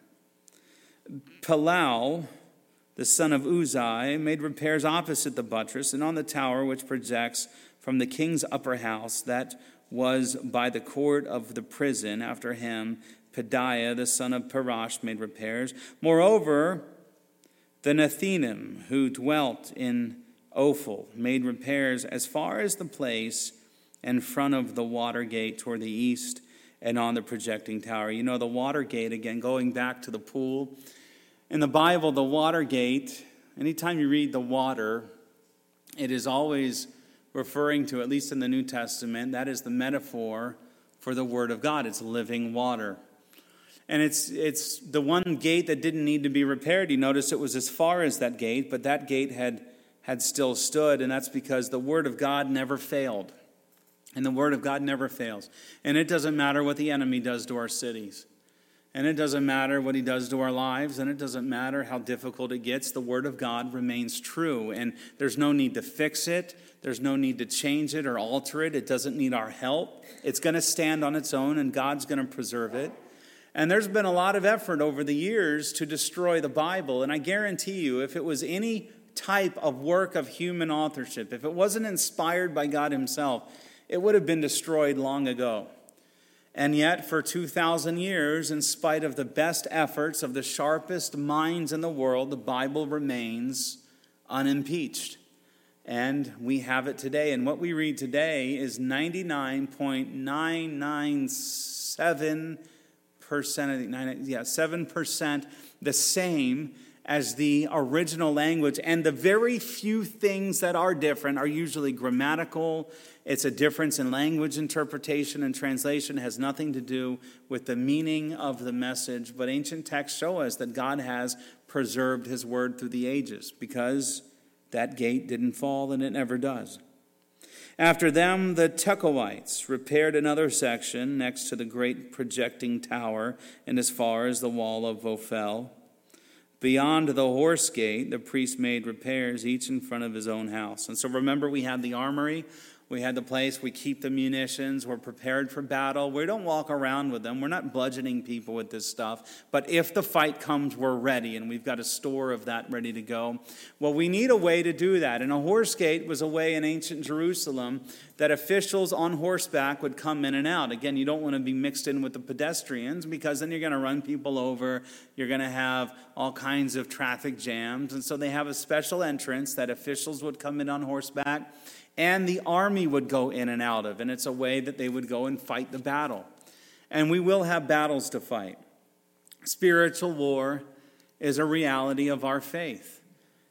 Palal, the son of Uzai, made repairs opposite the buttress and on the tower which projects from the king's upper house that was by the court of the prison. After him, Pedaiah, the son of Parash, made repairs. Moreover, the Nethinim, who dwelt in Ophel, made repairs as far as the place in front of the water gate toward the east and on the projecting tower. You know, the water gate, again, going back to the pool. In the Bible, the water gate, anytime you read the water, it is always referring to, at least in the New Testament, that is the metaphor for the Word of God. It's living water. And it's the one gate that didn't need to be repaired. You notice it was as far as that gate, but that gate had still stood, and that's because the Word of God never failed. And the Word of God never fails. And it doesn't matter what the enemy does to our cities. And it doesn't matter what he does to our lives, and it doesn't matter how difficult it gets. The Word of God remains true, and there's no need to fix it. There's no need to change it or alter it. It doesn't need our help. It's going to stand on its own, and God's going to preserve it. And there's been a lot of effort over the years to destroy the Bible, and I guarantee you, if it was any type of work of human authorship, if it wasn't inspired by God himself, it would have been destroyed long ago. And yet, for 2,000 years, in spite of the best efforts of the sharpest minds in the world, the Bible remains unimpeached. And we have it today. And what we read today is 99.997%, 7% the same as the original language. And the very few things that are different are usually grammatical. It's a difference in language interpretation and translation. It has nothing to do with the meaning of the message. But ancient texts show us that God has preserved his word through the ages because that gate didn't fall and it never does. After them, the Tekoites repaired another section next to the great projecting tower and as far as the wall of Ophel. Beyond the horse gate, the priest made repairs, each in front of his own house. And so remember, we had the armory. We had the place we keep the munitions. We're prepared for battle. We don't walk around with them. We're not bludgeoning people with this stuff. But if the fight comes, we're ready, and we've got a store of that ready to go. Well, we need a way to do that. And a horse gate was a way in ancient Jerusalem that officials on horseback would come in and out. Again, you don't want to be mixed in with the pedestrians because then you're going to run people over. You're going to have all kinds of traffic jams. And so they have a special entrance that officials would come in on horseback and the army would go in and out of. And it's a way that they would go and fight the battle. And we will have battles to fight. Spiritual war is a reality of our faith.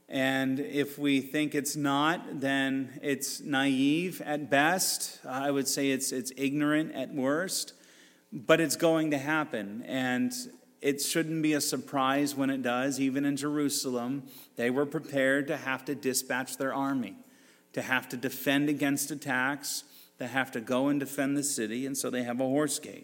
And if we think it's not, then it's naive at best. I would say it's ignorant at worst. But it's going to happen. And it shouldn't be a surprise when it does. Even in Jerusalem, they were prepared to have to dispatch their army, to have to defend against attacks, to have to go and defend the city, and so they have a horse gate.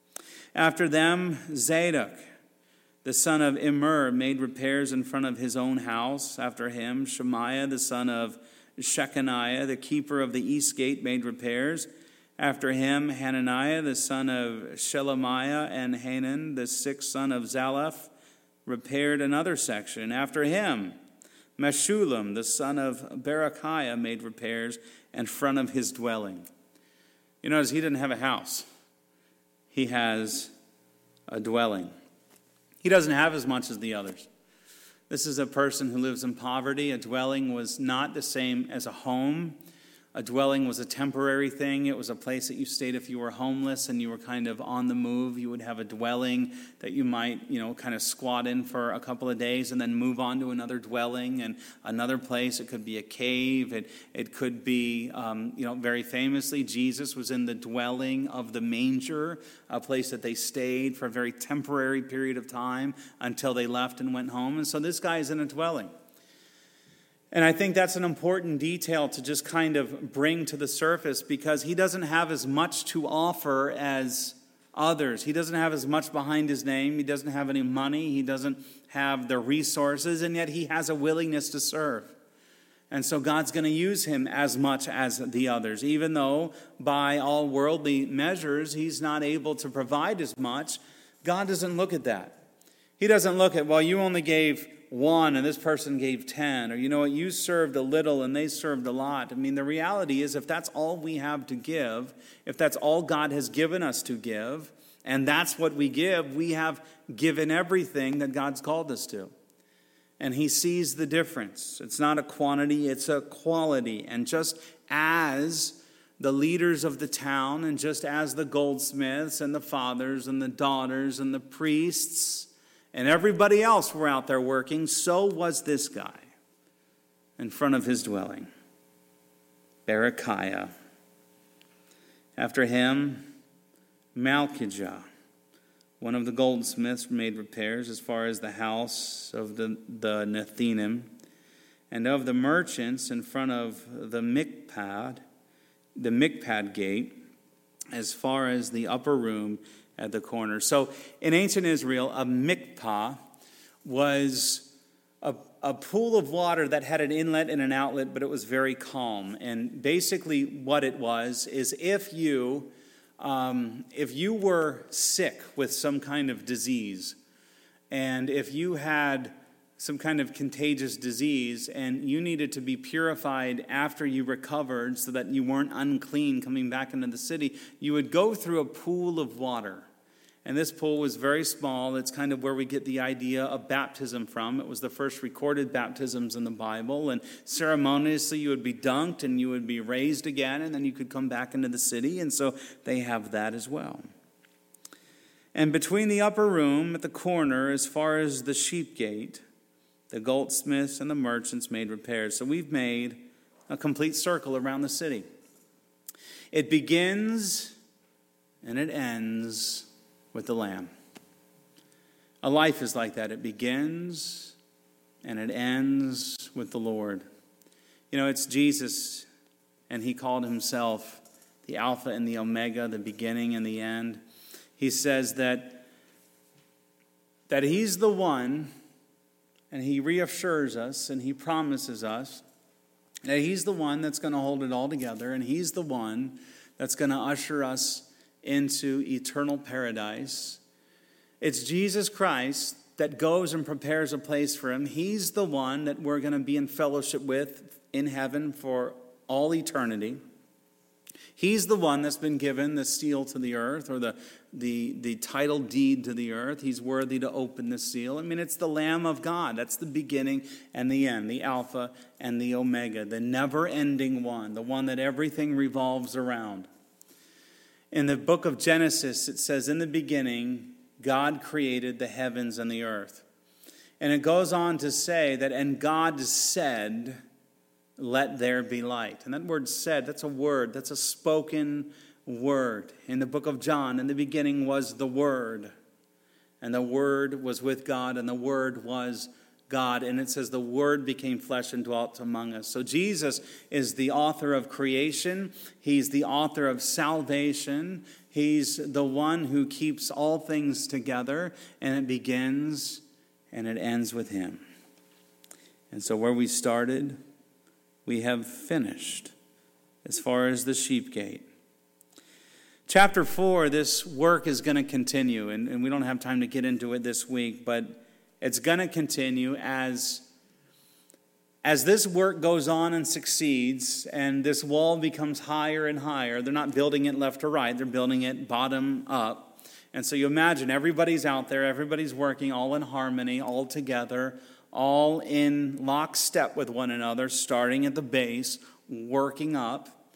After them, Zadok, the son of Immer, made repairs in front of his own house. After him, Shemaiah, the son of Shechaniah, the keeper of the east gate, made repairs. After him, Hananiah, the son of Shelemiah, and Hanan, the sixth son of Zalaph, repaired another section. After him, Meshullam, the son of Berechiah, made repairs in front of his dwelling. You notice he didn't have a house. He has a dwelling. He doesn't have as much as the others. This is a person who lives in poverty. A dwelling was not the same as a home. A dwelling was a temporary thing. It was a place that you stayed if you were homeless and you were kind of on the move. You would have a dwelling that you might, kind of squat in for a couple of days and then move on to another dwelling and another place. It could be a cave. It could be, very famously, Jesus was in the dwelling of the manger, a place that they stayed for a very temporary period of time until they left and went home. And so this guy is in a dwelling. And I think that's an important detail to just kind of bring to the surface, because he doesn't have as much to offer as others. He doesn't have as much behind his name. He doesn't have any money. He doesn't have the resources, and yet he has a willingness to serve. And so God's going to use him as much as the others, even though by all worldly measures he's not able to provide as much. God doesn't look at that. He doesn't look at, well, you only gave 1 and this person gave 10, or you served a little and they served a lot. I mean, the reality is, if that's all we have to give, if that's all God has given us to give, and that's what we give, we have given everything that God's called us to. And he sees the difference. It's not a quantity, it's a quality. And just as the leaders of the town, and just as the goldsmiths and the fathers and the daughters and the priests and everybody else were out there working, so was this guy in front of his dwelling, Berechiah. After him, Malchijah, one of the goldsmiths, made repairs as far as the house of the Nethinim, and of the merchants in front of the Mikpad gate, as far as the upper room at the corner. So in ancient Israel, a mikpah was a pool of water that had an inlet and an outlet, but it was very calm. And basically what it was is if you were sick with some kind of disease, and if you had some kind of contagious disease and you needed to be purified after you recovered so that you weren't unclean coming back into the city, you would go through a pool of water. And this pool was very small. It's kind of where we get the idea of baptism from. It was the first recorded baptisms in the Bible. And ceremoniously you would be dunked and you would be raised again, and then you could come back into the city. And so they have that as well. And between the upper room at the corner, as far as the sheep gate, the goldsmiths and the merchants made repairs. So we've made a complete circle around the city. It begins and it ends with the Lamb. A life is like that. It begins and it ends with the Lord. It's Jesus, and he called himself the Alpha and the Omega, the beginning and the end. He says that he's the one. And he reassures us and he promises us that he's the one that's going to hold it all together, and he's the one that's going to usher us into eternal paradise. It's Jesus Christ that goes and prepares a place for him. He's the one that we're going to be in fellowship with in heaven for all eternity. He's the one that's been given the seal to the earth, or the title deed to the earth. He's worthy to open the seal. I mean, it's the Lamb of God. That's the beginning and the end, the Alpha and the Omega, the never-ending one, the one that everything revolves around. In the book of Genesis, it says, in the beginning, God created the heavens and the earth. And it goes on to say that, and God said, let there be light. And that word said, that's a word, that's a spoken word. In the book of John, in the beginning was the Word, and the Word was with God, and the Word was God. And it says the Word became flesh and dwelt among us. So Jesus is the author of creation. He's the author of salvation. He's the one who keeps all things together, and it begins and it ends with him. And so where we started, we have finished as far as the sheep gate. Chapter 4, this work is going to continue, and we don't have time to get into it this week, but it's going to continue as this work goes on and succeeds, and this wall becomes higher and higher. They're not building it left or right, they're building it bottom up. And so you imagine everybody's out there, everybody's working all in harmony, all together, all in lockstep with one another, starting at the base, working up.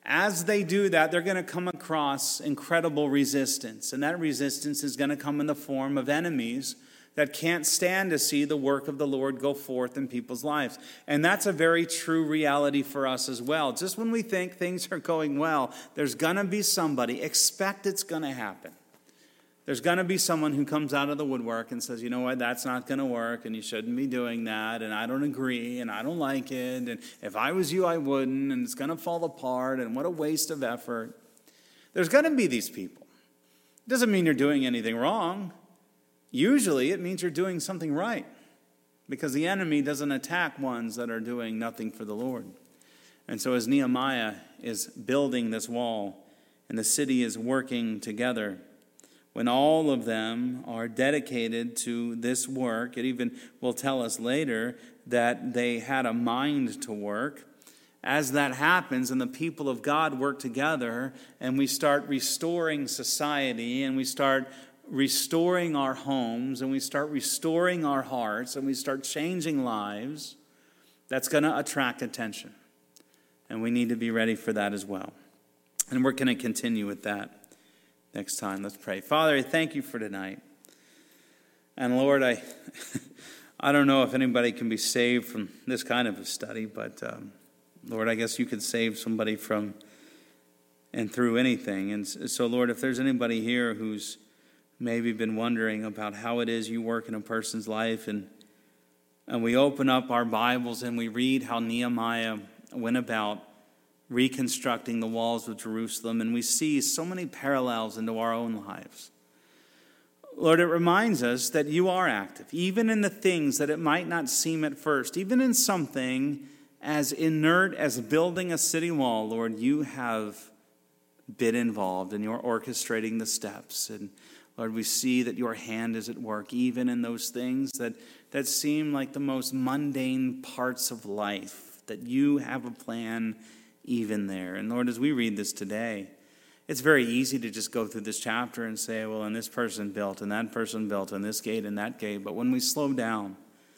as they do that, they're going to come across incredible resistance. And that resistance is going to come in the form of enemies that can't stand to see the work of the Lord go forth in people's lives. And that's a very true reality for us as well. Just when we think things are going well, there's going to be somebody, expect it's going to happen. There's going to be someone who comes out of the woodwork and says, you know what, that's not going to work, and you shouldn't be doing that, and I don't agree, and I don't like it, and if I was you, I wouldn't, and it's going to fall apart, and what a waste of effort. There's going to be these people. It doesn't mean you're doing anything wrong. Usually it means you're doing something right, because the enemy doesn't attack ones that are doing nothing for the Lord. And so as Nehemiah is building this wall and the city is working together, when all of them are dedicated to this work, it even will tell us later that they had a mind to work. As that happens and the people of God work together and we start restoring society and we start restoring our homes and we start restoring our hearts and we start changing lives, that's going to attract attention. And we need to be ready for that as well. And we're going to continue with that next time. Let's pray. Father, I thank you for tonight. And Lord, I don't know if anybody can be saved from this kind of a study, but Lord, I guess you could save somebody from and through anything. And so, Lord, if there's anybody here who's maybe been wondering about how it is you work in a person's life, and we open up our Bibles and we read how Nehemiah went about reconstructing the walls of Jerusalem, and we see so many parallels into our own lives. Lord, it reminds us that you are active, even in the things that it might not seem at first, even in something as inert as building a city wall. Lord, you have been involved and you're orchestrating the steps. And Lord, we see that your hand is at work, even in those things that seem like the most mundane parts of life, that you have a plan even there. And Lord, as we read this today, it's very easy to just go through this chapter and say, well, and this person built, and that person built, and this gate and that gate. But when we slow down,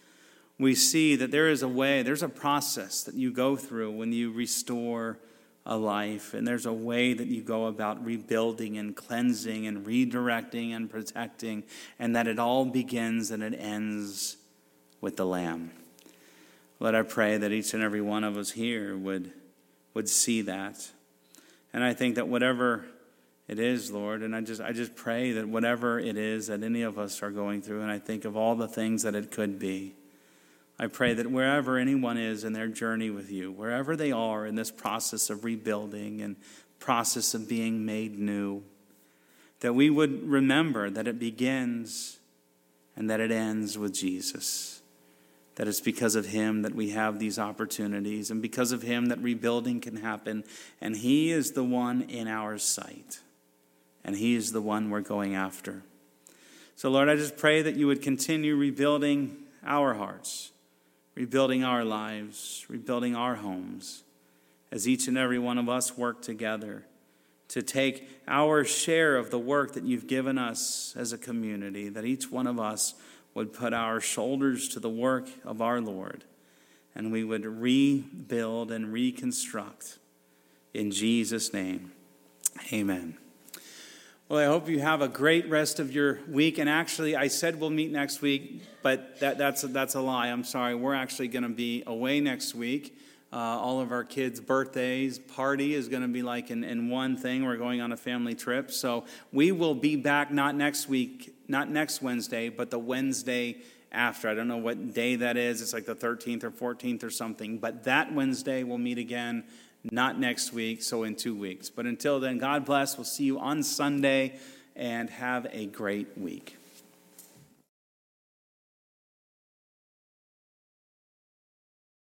we see that there is a way, there's a process that you go through when you restore a life. And there's a way that you go about rebuilding and cleansing and redirecting and protecting, and that it all begins and it ends with the Lamb. Lord, I pray that each and every one of us here would see that. And I think that whatever it is, Lord, and I just pray that whatever it is that any of us are going through, and I think of all the things that it could be, I pray that wherever anyone is in their journey with you, wherever they are in this process of rebuilding and process of being made new, that we would remember that it begins and that it ends with Jesus. That it's because of him that we have these opportunities, and because of him that rebuilding can happen. And he is the one in our sight, and he is the one we're going after. So Lord, I just pray that you would continue rebuilding our hearts, rebuilding our lives, rebuilding our homes, as each and every one of us work together to take our share of the work that you've given us as a community, that each one of us would put our shoulders to the work of our Lord, and we would rebuild and reconstruct. In Jesus' name, amen. Well, I hope you have a great rest of your week. And actually, I said we'll meet next week, but that's a lie. I'm sorry. We're actually going to be away next week. All of our kids' birthdays party is going to be like in one thing. We're going on a family trip. So we will be back not next week, not next Wednesday, but the Wednesday after. I don't know what day that is. It's like the 13th or 14th or something. But that Wednesday we'll meet again, not next week, so in 2 weeks. But until then, God bless. We'll see you on Sunday, and have a great week.